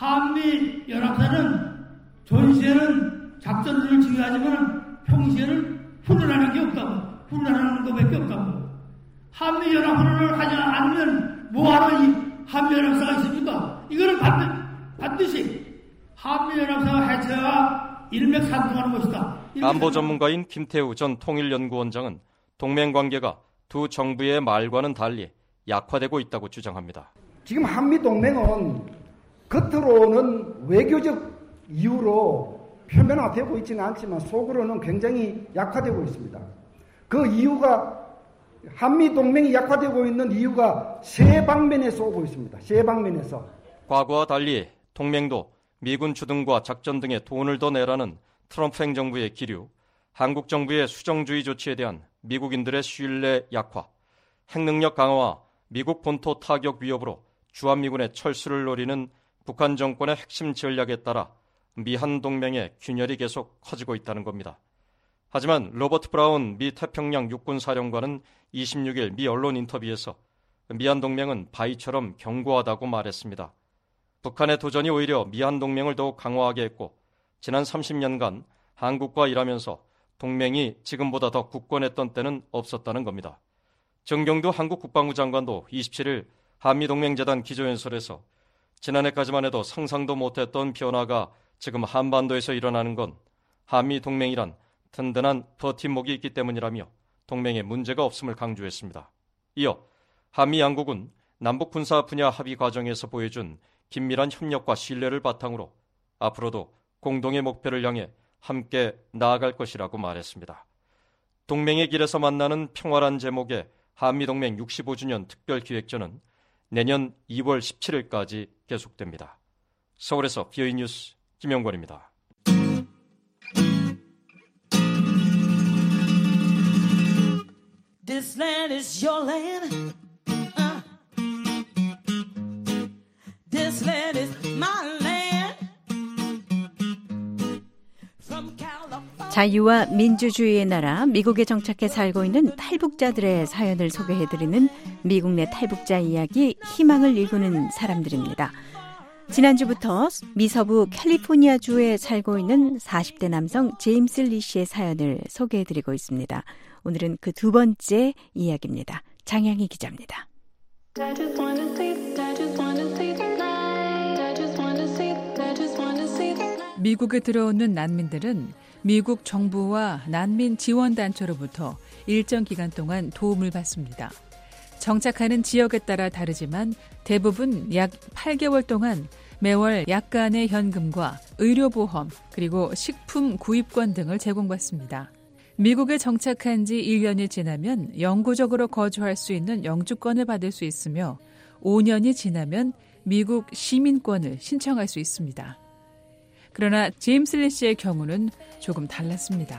Speaker 18: 한미연합사는 전시에는 작전을 지휘하지만 평시에는 훈련하는 게 없다고, 훈련하는 것밖에 없다고. 한미연합훈련을 하지 않으면 뭐하러 이 한미연합사가 있습니까? 이거는 반드시 한미연합사가 해체와 일맥상통하는 것이다.
Speaker 13: 안보 전문가인 김태우 전 통일연구원장은 동맹관계가 두 정부의 말과는 달리 약화되고 있다고 주장합니다.
Speaker 19: 지금 한미동맹은 겉으로는 외교적 이유로 표면화되고 있지는 않지만 속으로는 굉장히 약화되고 있습니다. 그 이유가 한미동맹이 약화되고 있는 이유가 세 방면에서 오고 있습니다. 세 방면에서. 과거와
Speaker 13: 달리 동맹도 미군 주둔과 작전 등에 돈을 더 내라는 트럼프 행정부의 기류, 한국 정부의 수정주의 조치에 대한 미국인들의 신뢰 약화, 핵능력 강화와 미국 본토 타격 위협으로 주한미군의 철수를 노리는 북한 정권의 핵심 전략에 따라 미한 동맹의 균열이 계속 커지고 있다는 겁니다. 하지만 로버트 브라운 미 태평양 육군사령관은 26일 미 언론 인터뷰에서 미한 동맹은 바위처럼 견고하다고 말했습니다. 북한의 도전이 오히려 미한 동맹을 더욱 강화하게 했고 지난 30년간 한국과 일하면서 동맹이 지금보다 더 굳건했던 때는 없었다는 겁니다. 정경두 한국 국방부 장관도 27일 한미동맹재단 기조연설에서 지난해까지만 해도 상상도 못했던 변화가 지금 한반도에서 일어나는 건 한미동맹이란 든든한 버팀목이 있기 때문이라며 동맹에 문제가 없음을 강조했습니다. 이어 한미 양국은 남북 군사 분야 합의 과정에서 보여준 긴밀한 협력과 신뢰를 바탕으로 앞으로도 공동의 목표를 향해 함께 나아갈 것이라고 말했습니다. 동맹의 길에서 만나는 평화란 제목의 한미동맹 65주년 특별기획전은 내년 2월 17일까지 계속됩니다. 서울에서 BOE 뉴스 김영권입니다.
Speaker 20: This land is your land. This land is my land.
Speaker 3: 자유와 민주주의의 나라 미국에 정착해 살고 있는 탈북자들의 사연을 소개해드리는 미국 내 탈북자 이야기, 희망을 일구는 사람들입니다. 지난주부터 미서부 캘리포니아주에 살고 있는 40대 남성 제임스 리 씨의 사연을 소개해드리고 있습니다. 오늘은 그 두 번째 이야기입니다. 장향희 기자입니다.
Speaker 21: 미국에 들어오는 난민들은 미국 정부와 난민 지원단체로부터 일정 기간 동안 도움을 받습니다. 정착하는 지역에 따라 다르지만 대부분 약 8개월 동안 매월 약간의 현금과 의료보험 그리고 식품 구입권 등을 제공받습니다. 미국에 정착한 지 1년이 지나면 영구적으로 거주할 수 있는 영주권을 받을 수 있으며 5년이 지나면 미국 시민권을 신청할 수 있습니다. 그러나 제임스 리 씨의 경우는 조금 달랐습니다.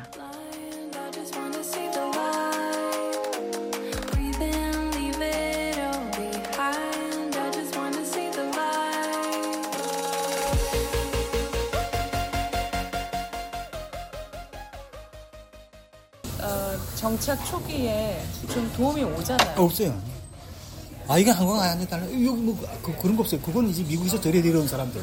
Speaker 21: 정착 초기에 좀 도움이 오잖아요.
Speaker 22: 없어요.
Speaker 2: 이건 한국 아닌데 달라. 뭐 그런 거 없어요. 그건 이제 미국에서 들여 들어온 사람들.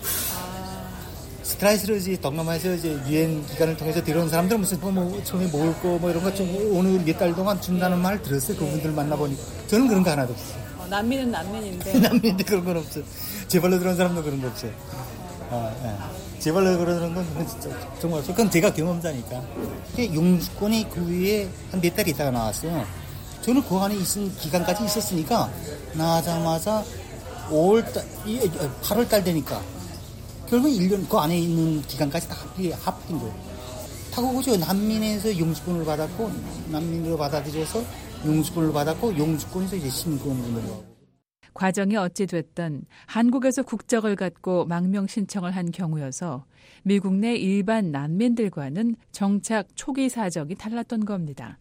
Speaker 2: 스트라이스로 이제 동남아에서 이제 유엔 기관을 통해서 들어온 사람들 무슨 뭐 처음에 먹을 거 뭐 이런 거 좀 오늘 몇 달 동안 준다는 말 들었어요. 그분들 만나보니까 저는 그런 거 하나도 없어요.
Speaker 21: 난민은 난민인데.
Speaker 2: 난민인데 그런 건 없어요. 제발로 들어온 사람도 그런 거 없어요. 제발로 그러는 건 진짜 정말 없어요. 그건 제가 경험자니까. 영주권이 그 위에 한 몇 달 있다가 나왔어요. 저는 그 안에 있은 기간까지 있었으니까 나자마자 8월달 되니까 결국 1년 그 안에 있는 기간까지 다 합친 거예요. 타고 오죠. 난민에서 영주권을 받았고 난민으로 받아들여서 영주권을 받았고 영주권에서 이제 신권을 넘어가고.
Speaker 21: 과정이 어찌 됐든 한국에서 국적을 갖고 망명 신청을 한 경우여서 미국 내 일반 난민들과는 정착 초기 사정이 달랐던 겁니다.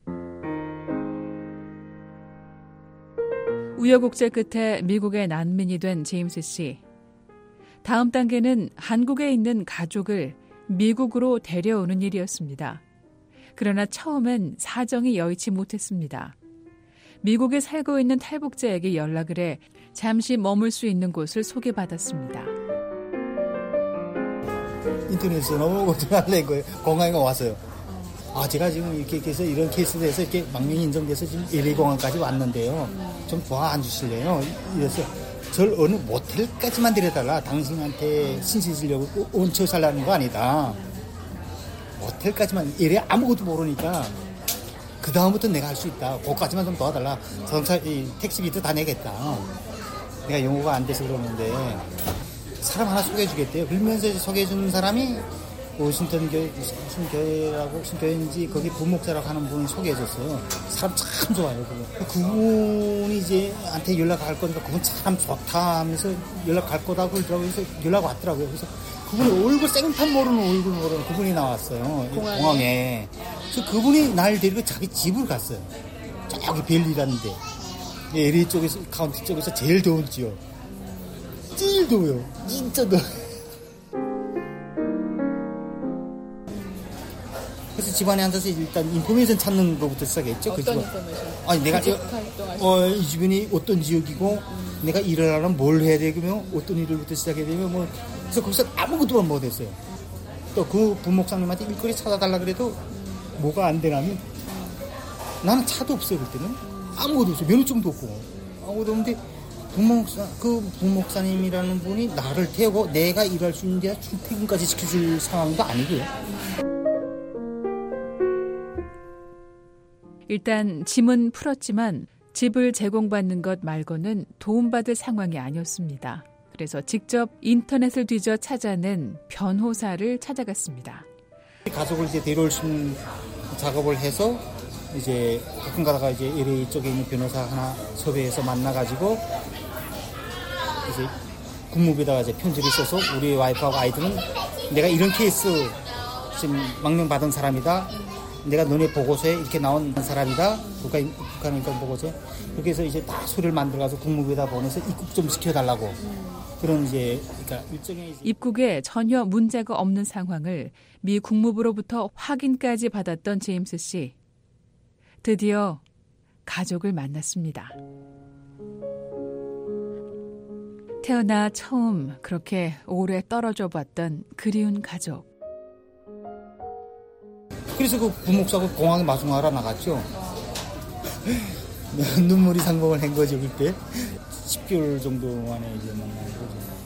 Speaker 21: 우여곡절 끝에 미국의 난민이 된 제임스 씨. 다음 단계는 한국에 있는 가족을 미국으로 데려오는 일이었습니다. 그러나 처음엔 사정이 여의치 못했습니다. 미국에 살고 있는 탈북자에게 연락을 해 잠시 머물 수 있는 곳을 소개받았습니다.
Speaker 2: 인터넷에서 너무 걱정할래 거예요. 공항에 왔어요. 제가 지금 이렇게 해서 이런 케이스에서 이렇게 망명이 인정돼서 지금 LA 공항까지 왔는데요. 좀 도와안 주실래요? 이래서 절 어느 모텔까지만 데려달라. 당신한테 신세 지려고 얹혀 살라는 거 아니다. 모텔까지만 LA 아무것도 모르니까 그 다음부터 내가 할 수 있다. 그것까지만 좀 도와달라. 자동차 택시비도 다 내겠다. 내가 영어가 안 돼서 그러는데 사람 하나 소개해주겠대요. 그러면서 소개해주는 사람이 워싱턴 교회, 무슨 교회라고, 무슨 교회인지 거기 부목사라고 하는 분이 소개해줬어요. 사람 참 좋아요, 그거. 그분이 이제 한테 연락할 거니까 그분 참 좋다 하면서 연락할 거다 그러더라고요. 그래서 연락 왔더라고요. 그래서 그분이 얼굴 생판 모르는 그분이 나왔어요. 공항에. 그래서 그분이 날 데리고 자기 집을 갔어요. 저기 벨리라는데. LA 쪽에서, 카운티 쪽에서 제일 더운 지역. 제일 더워요. 진짜 더워요. 그래서 집안에 앉아서 일단 인포메이션 찾는 것부터 시작했죠.
Speaker 21: 어떤 인포메이션?
Speaker 2: 내가 이 주변이 어떤 지역이고 내가 일을 하려면 뭘 해야 되면 어떤 일을부터 시작해야 되면 뭐 그래서 거기서 아무것도 못했어요. 또 그 부목사님한테 일거리 찾아달라 그래도 뭐가 안 되냐면 나는 차도 없어요. 그때는 아무것도 없어요. 면허증도 없고 아무것도 없는데 그 부목사님이라는 분이 나를 태우고 내가 일할 수 있는 데 출퇴근까지 시켜줄 상황도 아니고요.
Speaker 21: 일단 짐은 풀었지만 집을 제공받는 것 말고는 도움받을 상황이 아니었습니다. 그래서 직접 인터넷을 뒤져 찾아낸 변호사를 찾아갔습니다.
Speaker 2: 가족을 이제 데려올 수 있는 작업을 해서 이제 가끔 가다가 이제 LA 쪽에 있는 변호사 하나 섭외해서 만나가지고 이제 국무부에다가 이제 편지를 써서 우리 와이프하고 아이들은 내가 이런 케이스 지금 망명 받은 사람이다. 내가 너네 보고서에 이렇게 나온 사람이다. 북한 인권 보고서에. 그렇게 해서 이제 다 소리를 만들어가서 국무부에다 보내서 입국 좀 시켜달라고. 그런 이제, 그러니까 일종의. 이제
Speaker 21: 입국에 전혀 문제가 없는 상황을 미 국무부로부터 확인까지 받았던 제임스 씨. 드디어 가족을 만났습니다. 태어나 처음 그렇게 오래 떨어져 봤던 그리운 가족.
Speaker 2: 그래서 그 부목사가 공항에 마중하러 나갔죠. 눈물이 상봉을 한 거죠, 그때. 10개월 정도 만에 이제 만난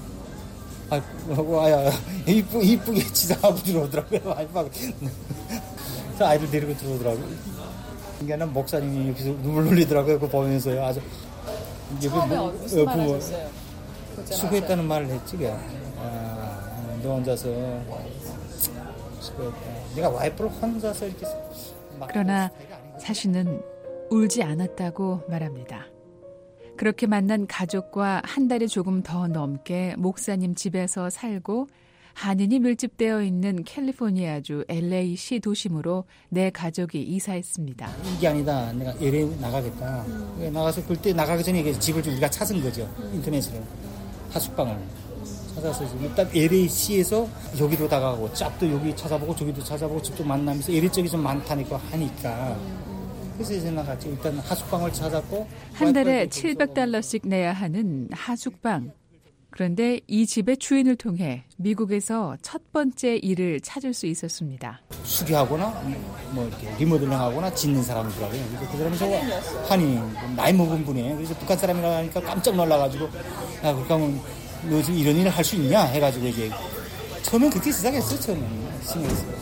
Speaker 2: 거죠. 아야, 이쁘게 지사하고 들어오더라고요, 와이프하고. 그래서 아이들 데리고 들어오더라고요. 그러니까 목사님이 여기서 눈물 흘리더라고요, 그거 보면서요. 아주.
Speaker 21: 처음에 무슨 말 하셨어요?
Speaker 2: 수고했다는 말을 했지, 그냥. 너 혼자서. 내가 와이프를 혼자서 이렇게.
Speaker 21: 그러나 자신은 울지 않았다고 말합니다. 그렇게 만난 가족과 한 달이 조금 더 넘게 목사님 집에서 살고 한인이 밀집되어 있는 캘리포니아주 LA시 도심으로 내 가족이 이사했습니다.
Speaker 2: 이게 아니다. 내가 LA 나가겠다. 나가서 그때 나가기 전에 집을 좀 우리가 찾은 거죠. 인터넷으로. 하숙방을. 찾아서 일단 LA시에서 여기로 다가가고 짭도 여기 찾아보고 저기도 찾아보고 집도 만나면서 LA 쪽이 좀 많다니까 하니까 그래서 이제 나갔죠. 일단 하숙방을 찾았고
Speaker 21: 한 달에 $700씩 내야 하는 하숙방. 그런데 이 집의 주인을 통해 미국에서 첫 번째 일을 찾을 수 있었습니다.
Speaker 2: 수리하거나 뭐 이렇게 리모델링하거나 짓는 사람들하고요. 그 사람이 저 한인 나이 먹은 분이에요. 그래서 북한 사람이라 하니까 깜짝 놀라가지고 야 그렇게 하면 너 지금 이런 일을 할 수 있냐 해가지고 이제 처음엔 그렇게 시작했어요. 처음에는 신경했어요.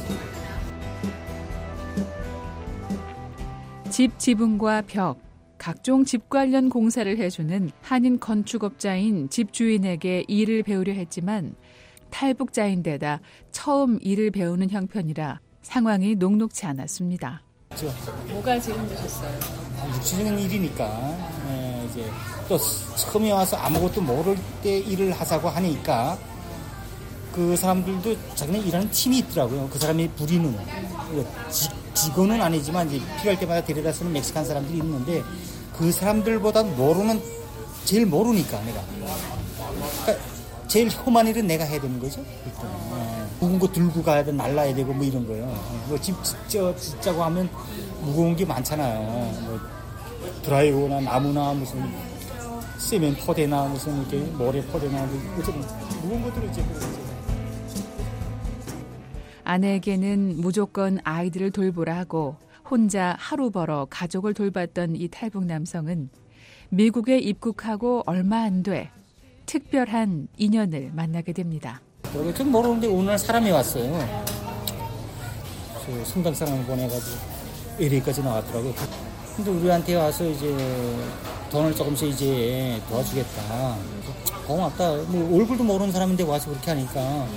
Speaker 21: 집 지붕과 벽, 각종 집 관련 공사를 해주는 한인 건축업자인 집주인에게 일을 배우려 했지만 탈북자인데다 처음 일을 배우는 형편이라 상황이 녹록지 않았습니다. 뭐가 제일 힘드셨어요?
Speaker 2: 육체적인 일이니까 이제 또 처음에 와서 아무것도 모를 때 일을 하자고 하니까 그 사람들도 자기네 일하는 팀이 있더라고요. 그 사람이 부리는 직원은 아니지만 이제 필요할 때마다 데려다 쓰는 멕시칸 사람들이 있는데 그 사람들보다 제일 모르니까 내가. 그러니까 제일 험한 일은 내가 해야 되는 거죠. 무거운 거 들고 가야 돼, 날라야 되고 뭐 이런 거요. 뭐 집 짓자고 하면 무거운 게 많잖아요. 뭐 드라이버나 나무나 무슨 세면 포대나 무슨 이렇게 모래 포대나 어쨌든 무거운 것들을 이제.
Speaker 21: 아내에게는 무조건 아이들을 돌보라 하고 혼자 하루 벌어 가족을 돌봤던 이 탈북 남성은 미국에 입국하고 얼마 안 돼 특별한 인연을 만나게 됩니다.
Speaker 2: 좀 모르는데 어느 날 사람이 왔어요. 저 성당 사람을 보내가지고 LA까지 나왔더라고요. 근데 우리한테 와서 이제 돈을 조금씩 이제 도와주겠다. 고맙다. 뭐 얼굴도 모르는 사람인데 와서 그렇게 하니까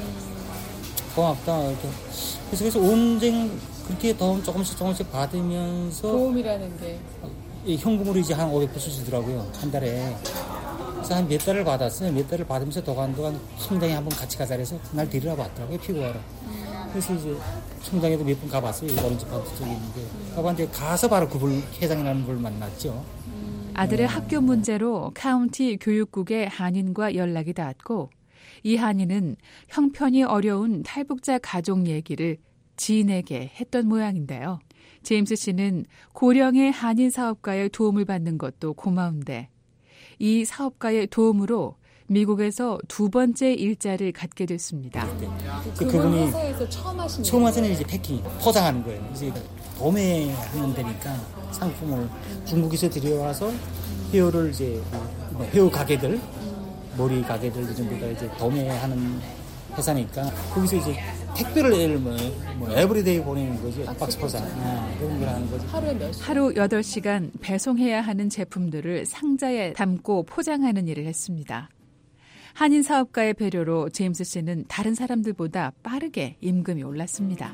Speaker 2: 고맙다. 이렇게. 그래서 언젠 그렇게 돈 조금씩 받으면서
Speaker 21: 도움이라는 게
Speaker 2: 현금으로 이제 한 500불 주더라고요. 한 달에. 그래서 한 몇 달을 받았어요. 몇 달을 받으면서 도관도관 성당에 한번 같이 가자 그래서 그날 데리러 왔더라고요. 피고하러. 그래서 이제 성당에도 몇 번 가봤어요. 오렌지 파트 쪽에 있는데. 가봤는데 가서 바로 그분 회장이라는 걸 만났죠.
Speaker 21: 아들의 학교 문제로 카운티 교육국의 한인과 연락이 닿았고 이 한인은 형편이 어려운 탈북자 가족 얘기를 지인에게 했던 모양인데요. 제임스 씨는 고령의 한인 사업가의 도움을 받는 것도 고마운데 이 사업가의 도움으로 미국에서 두 번째 일자를 갖게 됐습니다.
Speaker 2: 그분이
Speaker 21: 회사에서 처음 하신
Speaker 2: 처음 하서는 이제 패킹, 포장하는 거예요. 이제 도매하는 데니까 상품을 중국에서 들여와서 헤어를 이제 헤어 가게들, 머리 가게들 이런 데다 이제 도매하는 회사니까 거기서 이제 택배를 뭐 에브리데이 보내는 거죠. 박스 포장 그런 걸 하는 거죠.
Speaker 21: 하루 8시간 배송해야 하는 제품들을 상자에 담고 포장하는 일을 했습니다. 한인 사업가의 배려로 제임스 씨는 다른 사람들보다 빠르게 임금이 올랐습니다.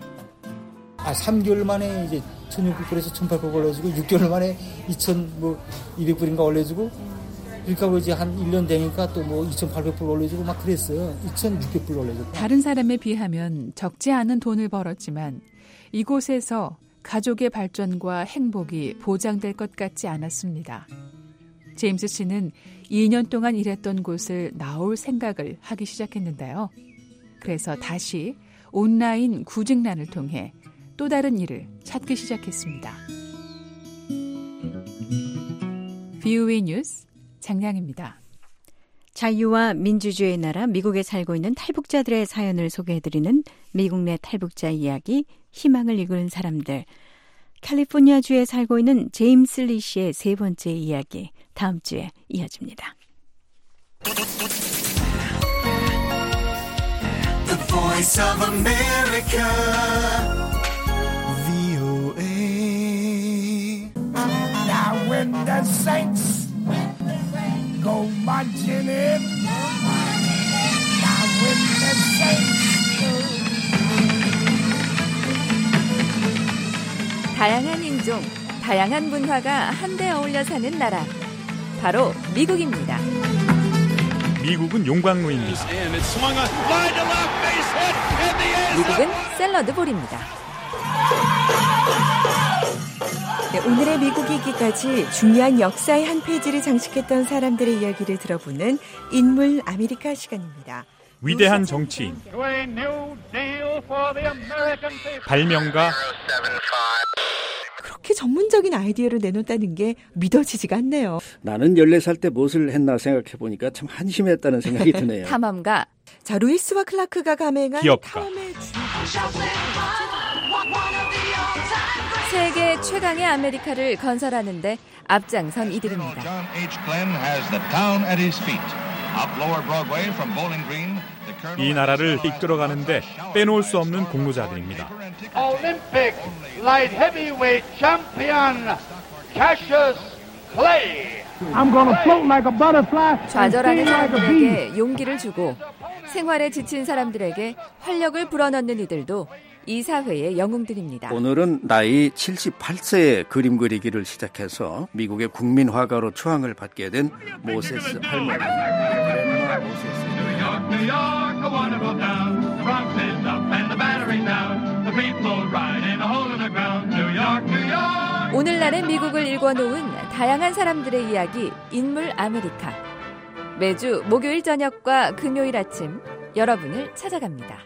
Speaker 2: 3개월 만에 이제 1,600불에서 1,800불 올려주고 6개월 만에 2,200불인가 올려주고 그러니까 이제 한 1년 되니까 또 뭐 2,800불 올려주고 막 그랬어요. 2,600불 올려주고.
Speaker 21: 다른 사람에 비하면 적지 않은 돈을 벌었지만 이곳에서 가족의 발전과 행복이 보장될 것 같지 않았습니다. 제임스 씨는 2년 동안 일했던 곳을 나올 생각을 하기 시작했는데요. 그래서 다시 온라인 구직란을 통해 또 다른 일을 찾기 시작했습니다. VOA 뉴스 장량입니다.
Speaker 3: 자유와 민주주의의 나라 미국에 살고 있는 탈북자들의 사연을 소개해드리는 미국 내 탈북자 이야기, 희망을 이끄는 사람들. 캘리포니아주에 살고 있는 제임스 리 씨의 세 번째 이야기, 다음 주에 이어집니다.
Speaker 4: The Voice of America, VOA. Now when the saints go marching in, now when the saints go.
Speaker 12: 다양한 인종, 다양한 문화가 한데 어울려 사는 나라, 바로 미국입니다.
Speaker 22: 미국은 용광로입니다.
Speaker 12: 미국은 샐러드볼입니다. 네, 오늘의 미국 이기까지 중요한 역사의 한 페이지를 장식했던 사람들의 이야기를 들어보는 인물 아메리카 시간입니다.
Speaker 22: 위대한 정치인, 발명가,
Speaker 7: 그렇게 전문적인 아이디어를 내놓았다는 게 믿어지지가 않네요.
Speaker 8: 나는 14살 때 무엇을 했나 생각해보니까 참 한심했다는 생각이 드네요.
Speaker 12: 탐험가.
Speaker 7: 자, 루이스와 클라크가 감행한
Speaker 22: 기업가.
Speaker 12: 세계 최강의 아메리카를 건설하는데 앞장선 이들입니다.
Speaker 22: 이 나라를 이끌어가는데 빼놓을 수 없는 공로자들입니다.
Speaker 23: Olympic light heavyweight champion Cassius Clay.
Speaker 18: I'm gonna float like a butterfly.
Speaker 12: 좌절하는 사람들에게 용기를 주고 생활에 지친 사람들에게 활력을 불어넣는 이들도 이 사회의 영웅들입니다.
Speaker 8: 오늘은 나이 78세에 그림 그리기를 시작해서 미국의 국민 화가로 초항을 받게 된 모세스 할머니. 그랜마 모세스.
Speaker 23: New York, a wonderful town. The Bronx is up and the Battery's down. The people ride in a hole in the ground. New York, New York.
Speaker 12: 오늘날의 미국을 일궈놓은 다양한 사람들의 이야기 인물 아메리카. 매주 목요일 저녁과 금요일 아침 여러분을 찾아갑니다.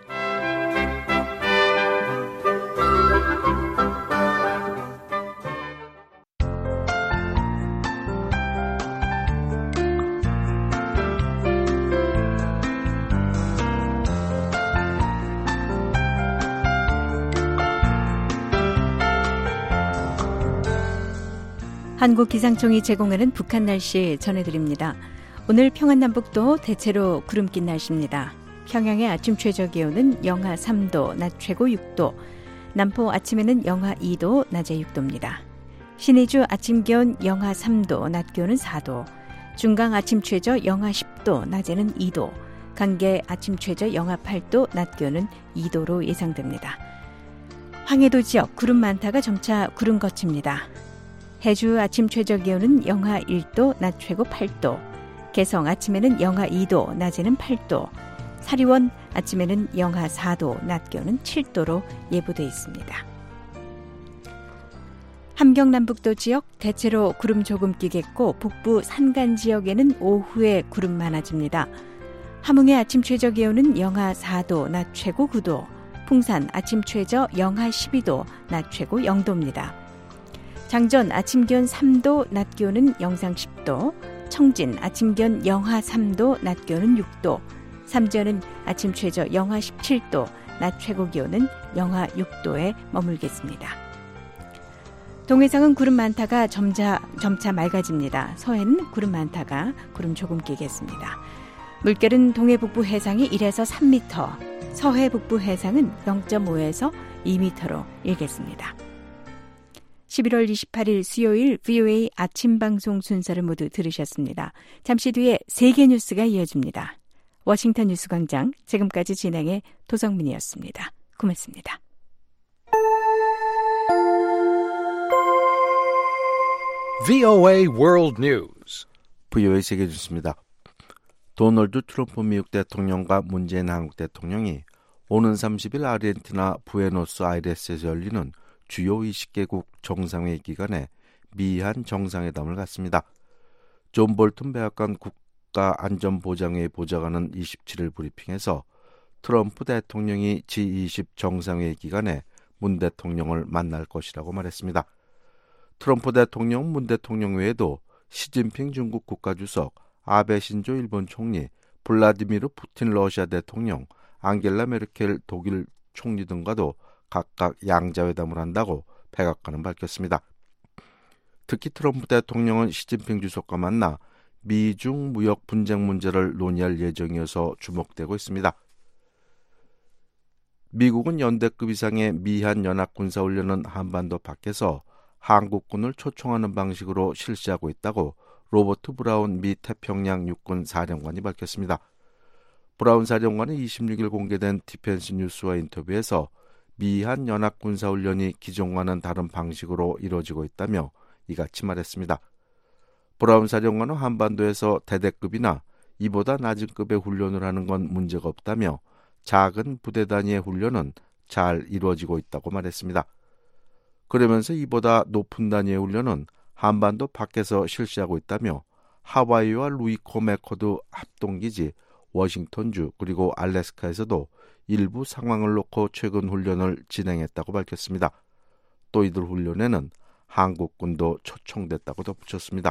Speaker 3: 한국기상청이 제공하는 북한 날씨 전해드립니다. 오늘 평안남북도 대체로 구름 낀 날씨입니다. 평양의 아침 최저기온은 영하 3도, 낮 최고 6도, 남포 아침에는 영하 2도, 낮에 6도입니다. 신의주 아침 기온 영하 3도, 낮 기온은 4도, 중강 아침 최저 영하 10도, 낮에는 2도, 강계 아침 최저 영하 8도, 낮 기온은 2도로 예상됩니다. 황해도 지역 구름 많다가 점차 구름 거칩니다. 해주 아침 최저기온은 영하 1도, 낮 최고 8도, 개성 아침에는 영하 2도, 낮에는 8도, 사리원 아침에는 영하 4도, 낮 기온은 7도로 예보돼 있습니다. 함경남북도 지역 대체로 구름 조금 끼겠고 북부 산간 지역에는 오후에 구름 많아집니다. 함흥의 아침 최저기온은 영하 4도, 낮 최고 9도, 풍산 아침 최저 영하 12도, 낮 최고 0도입니다. 장전 아침 기온 3도, 낮 기온은 영상 10도, 청진 아침 기온 영하 3도, 낮 기온은 6도, 삼전은 아침 최저 영하 17도, 낮 최고 기온은 영하 6도에 머물겠습니다. 동해상은 구름 많다가 점차 맑아집니다. 서해는 구름 많다가 구름 조금 끼겠습니다. 물결은 동해 북부 해상이 1에서 3m, 서해 북부 해상은 0.5에서 2m로 일겠습니다. 11월 28일 수요일 VOA 아침 방송 순서를 모두 들으셨습니다. 잠시 뒤에 세계 뉴스가 이어집니다. 워싱턴 뉴스광장 지금까지 진행의 도성민이었습니다. 고맙습니다.
Speaker 24: VOA World News.
Speaker 25: VOA 세계 뉴스입니다. 도널드 트럼프 미국 대통령과 문재인 한국 대통령이 오는 30일 아르헨티나 부에노스아이레스에서 열리는 주요 20개국 정상회의 기간에 미한 정상회담을 갖습니다. 존 볼튼 백악관 국가안전보장회의 보좌관은 27일 브리핑에서 트럼프 대통령이 G20 정상회의 기간에 문 대통령을 만날 것이라고 말했습니다. 트럼프 대통령, 문 대통령 외에도 시진핑 중국 국가주석, 아베 신조 일본 총리, 블라디미르 푸틴 러시아 대통령, 앙겔라 메르켈 독일 총리 등과도 각각 양자회담을 한다고 백악관은 밝혔습니다. 특히 트럼프 대통령은 시진핑 주석과 만나 미중 무역 분쟁 문제를 논의할 예정이어서 주목되고 있습니다. 미국은 연대급 이상의 미한 연합군사훈련은 한반도 밖에서 한국군을 초청하는 방식으로 실시하고 있다고 로버트 브라운 미 태평양 육군 사령관이 밝혔습니다. 브라운 사령관은 26일 공개된 디펜스 뉴스와 인터뷰에서 미한 연합군사훈련이 기존과는 다른 방식으로 이루어지고 있다며 이같이 말했습니다. 브라운 사령관은 한반도에서 대대급이나 이보다 낮은 급의 훈련을 하는 건 문제가 없다며 작은 부대 단위의 훈련은 잘 이루어지고 있다고 말했습니다. 그러면서 이보다 높은 단위의 훈련은 한반도 밖에서 실시하고 있다며 하와이와 루이코 메코드 합동기지, 워싱턴주 그리고 알래스카에서도 일부 상황을 놓고 최근 훈련을 진행했다고 밝혔습니다. 또 이들 훈련에는 한국군도 초청됐다고 덧붙였습니다.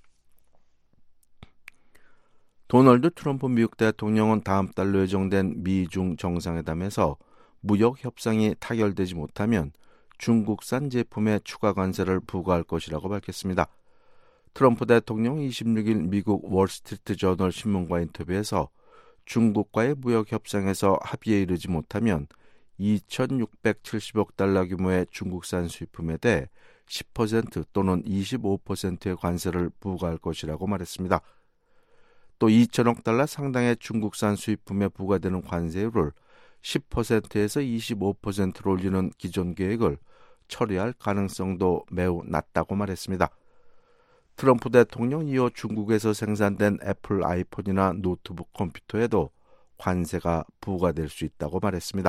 Speaker 25: 도널드 트럼프 미국 대통령은 다음 달로 예정된 미중 정상회담에서 무역 협상이 타결되지 못하면 중국산 제품에 추가 관세를 부과할 것이라고 밝혔습니다. 트럼프 대통령이 26일 미국 월스트리트 저널 신문과 인터뷰에서 중국과의 무역 협상에서 합의에 이르지 못하면 2,670억 달러 규모의 중국산 수입품에 대해 10% 또는 25%의 관세를 부과할 것이라고 말했습니다. 또 2천억 달러 상당의 중국산 수입품에 부과되는 관세율을 10%에서 25%로 올리는 기존 계획을 처리할 가능성도 매우 낮다고 말했습니다. 트럼프 대통령 이후 중국에서 생산된 애플 아이폰이나 노트북 컴퓨터에도 관세가 부과될 수 있다고 말했습니다.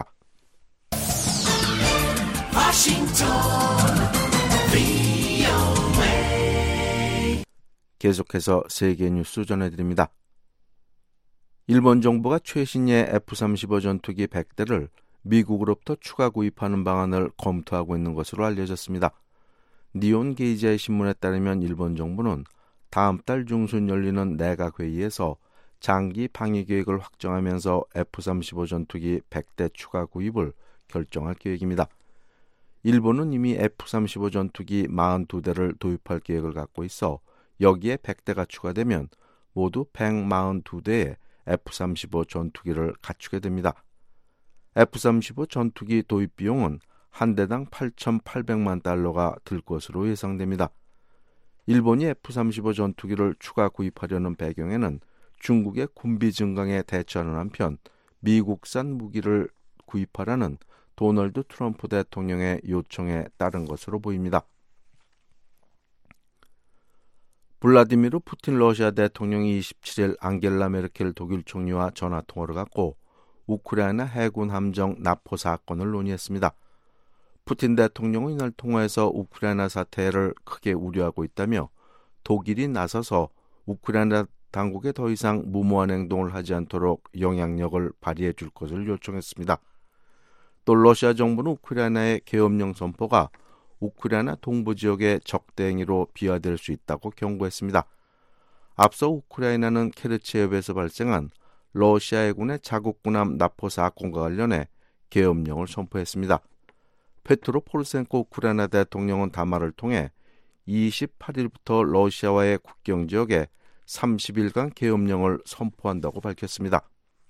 Speaker 25: 계속해서 세계 뉴스 전해드립니다. 일본 정부가 최신의 F-35 전투기 100대를 미국으로부터 추가 구입하는 방안을 검토하고 있는 것으로 알려졌습니다. 니온 게이지의 신문에 따르면 일본 정부는 다음 달 중순 열리는 내각회의에서 장기 방위 계획을 확정하면서 F-35 전투기 100대 추가 구입을 결정할 계획입니다. 일본은 이미 F-35 전투기 42대를 도입할 계획을 갖고 있어 여기에 100대가 추가되면 모두 142대의 F-35 전투기를 갖추게 됩니다. F-35 전투기 도입 비용은 한 대당 8,800만 달러가 들 것으로 예상됩니다. 일본이 F-35 전투기를 추가 구입하려는 배경에는 중국의 군비 증강에 대처하는 한편 미국산 무기를 구입하라는 도널드 트럼프 대통령의 요청에 따른 것으로 보입니다. 블라디미르 푸틴 러시아 대통령이 27일 앙겔라 메르켈 독일 총리와 전화통화를 갖고 우크라이나 해군 함정 납포 사건을 논의했습니다. 푸틴 대통령은 이날 통화에서 우크라이나 사태를 크게 우려하고 있다며 독일이 나서서 우크라이나 당국에 더 이상 무모한 행동을 하지 않도록 영향력을 발휘해 줄 것을 요청했습니다. 또 러시아 정부는 우크라이나의 계엄령 선포가 우크라이나 동부 지역의 적대 행위로 비화될 수 있다고 경고했습니다. 앞서 우크라이나는 케르치에브에서 발생한 러시아 해군의 자국군함 납포 사건과 관련해 계엄령을 선포했습니다. 페트로 포르센코 우크라이나 대통령은 담화를 통해 28일부터 러시아와의 국경 지역에 30일간 계엄령을 선포한다고 밝혔습니다.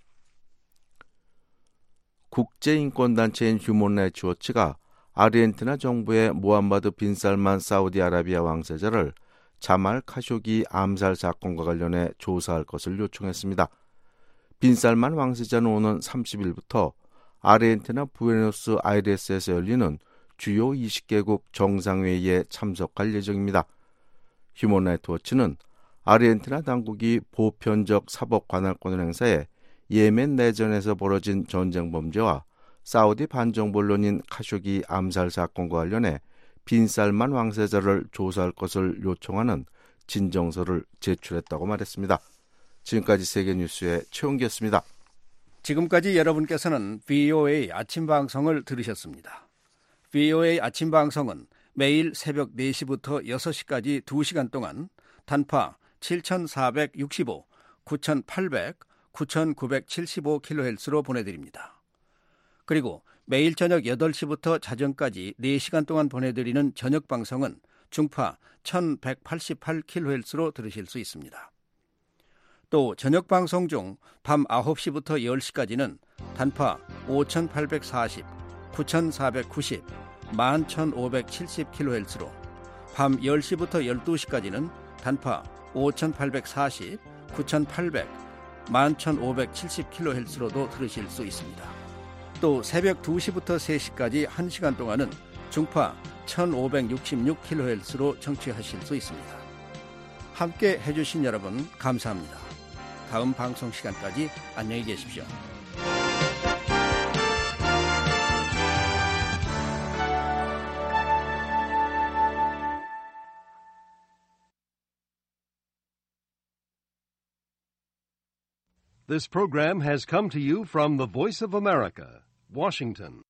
Speaker 25: 국제인권단체인 휴먼 라이츠 워치가 아르헨티나 정부의 모함마드 빈 살만 사우디아라비아 왕세자를 자말 카쇼기 암살 사건과 관련해 조사할 것을 요청했습니다. 빈 살만 왕세자는 오는 30일부터 아르헨티나 부에노스 아이레스에서 열리는 주요 20개국 정상회의에 참석할 예정입니다. 휴먼 라이츠 워치는 아르헨티나 당국이 보편적 사법 관할권을 행사해 예멘 내전에서 벌어진 전쟁 범죄와 사우디 반정부 언론인 카쇼기 암살 사건과 관련해 빈 살만 왕세자를 조사할 것을 요청하는 진정서를 제출했다고 말했습니다. 지금까지 세계뉴스의 최홍기였습니다.
Speaker 8: 지금까지 여러분께서는 VOA 아침 방송을 들으셨습니다. VOA 아침 방송은 매일 새벽 4시부터 6시까지 2시간 동안 단파 7,465, 9,800, 9,975kHz로 보내드립니다. 그리고 매일 저녁 8시부터 자정까지 4시간 동안 보내드리는 저녁 방송은 중파 1188kHz로 들으실 수 있습니다. 또 저녁 방송 중 밤 9시부터 10시까지는 단파 5840, 9490, 11570kHz로 밤 10시부터 12시까지는 단파 5840, 9800, 11570kHz로도 들으실 수 있습니다. 또 새벽 2시부터 3시까지 1시간 동안은 중파 1566kHz로 청취하실 수 있습니다. 함께 해주신 여러분 감사합니다. 다음 방송 시간까지 안녕히 계십시오.
Speaker 5: This program has come to you from the Voice of America, Washington.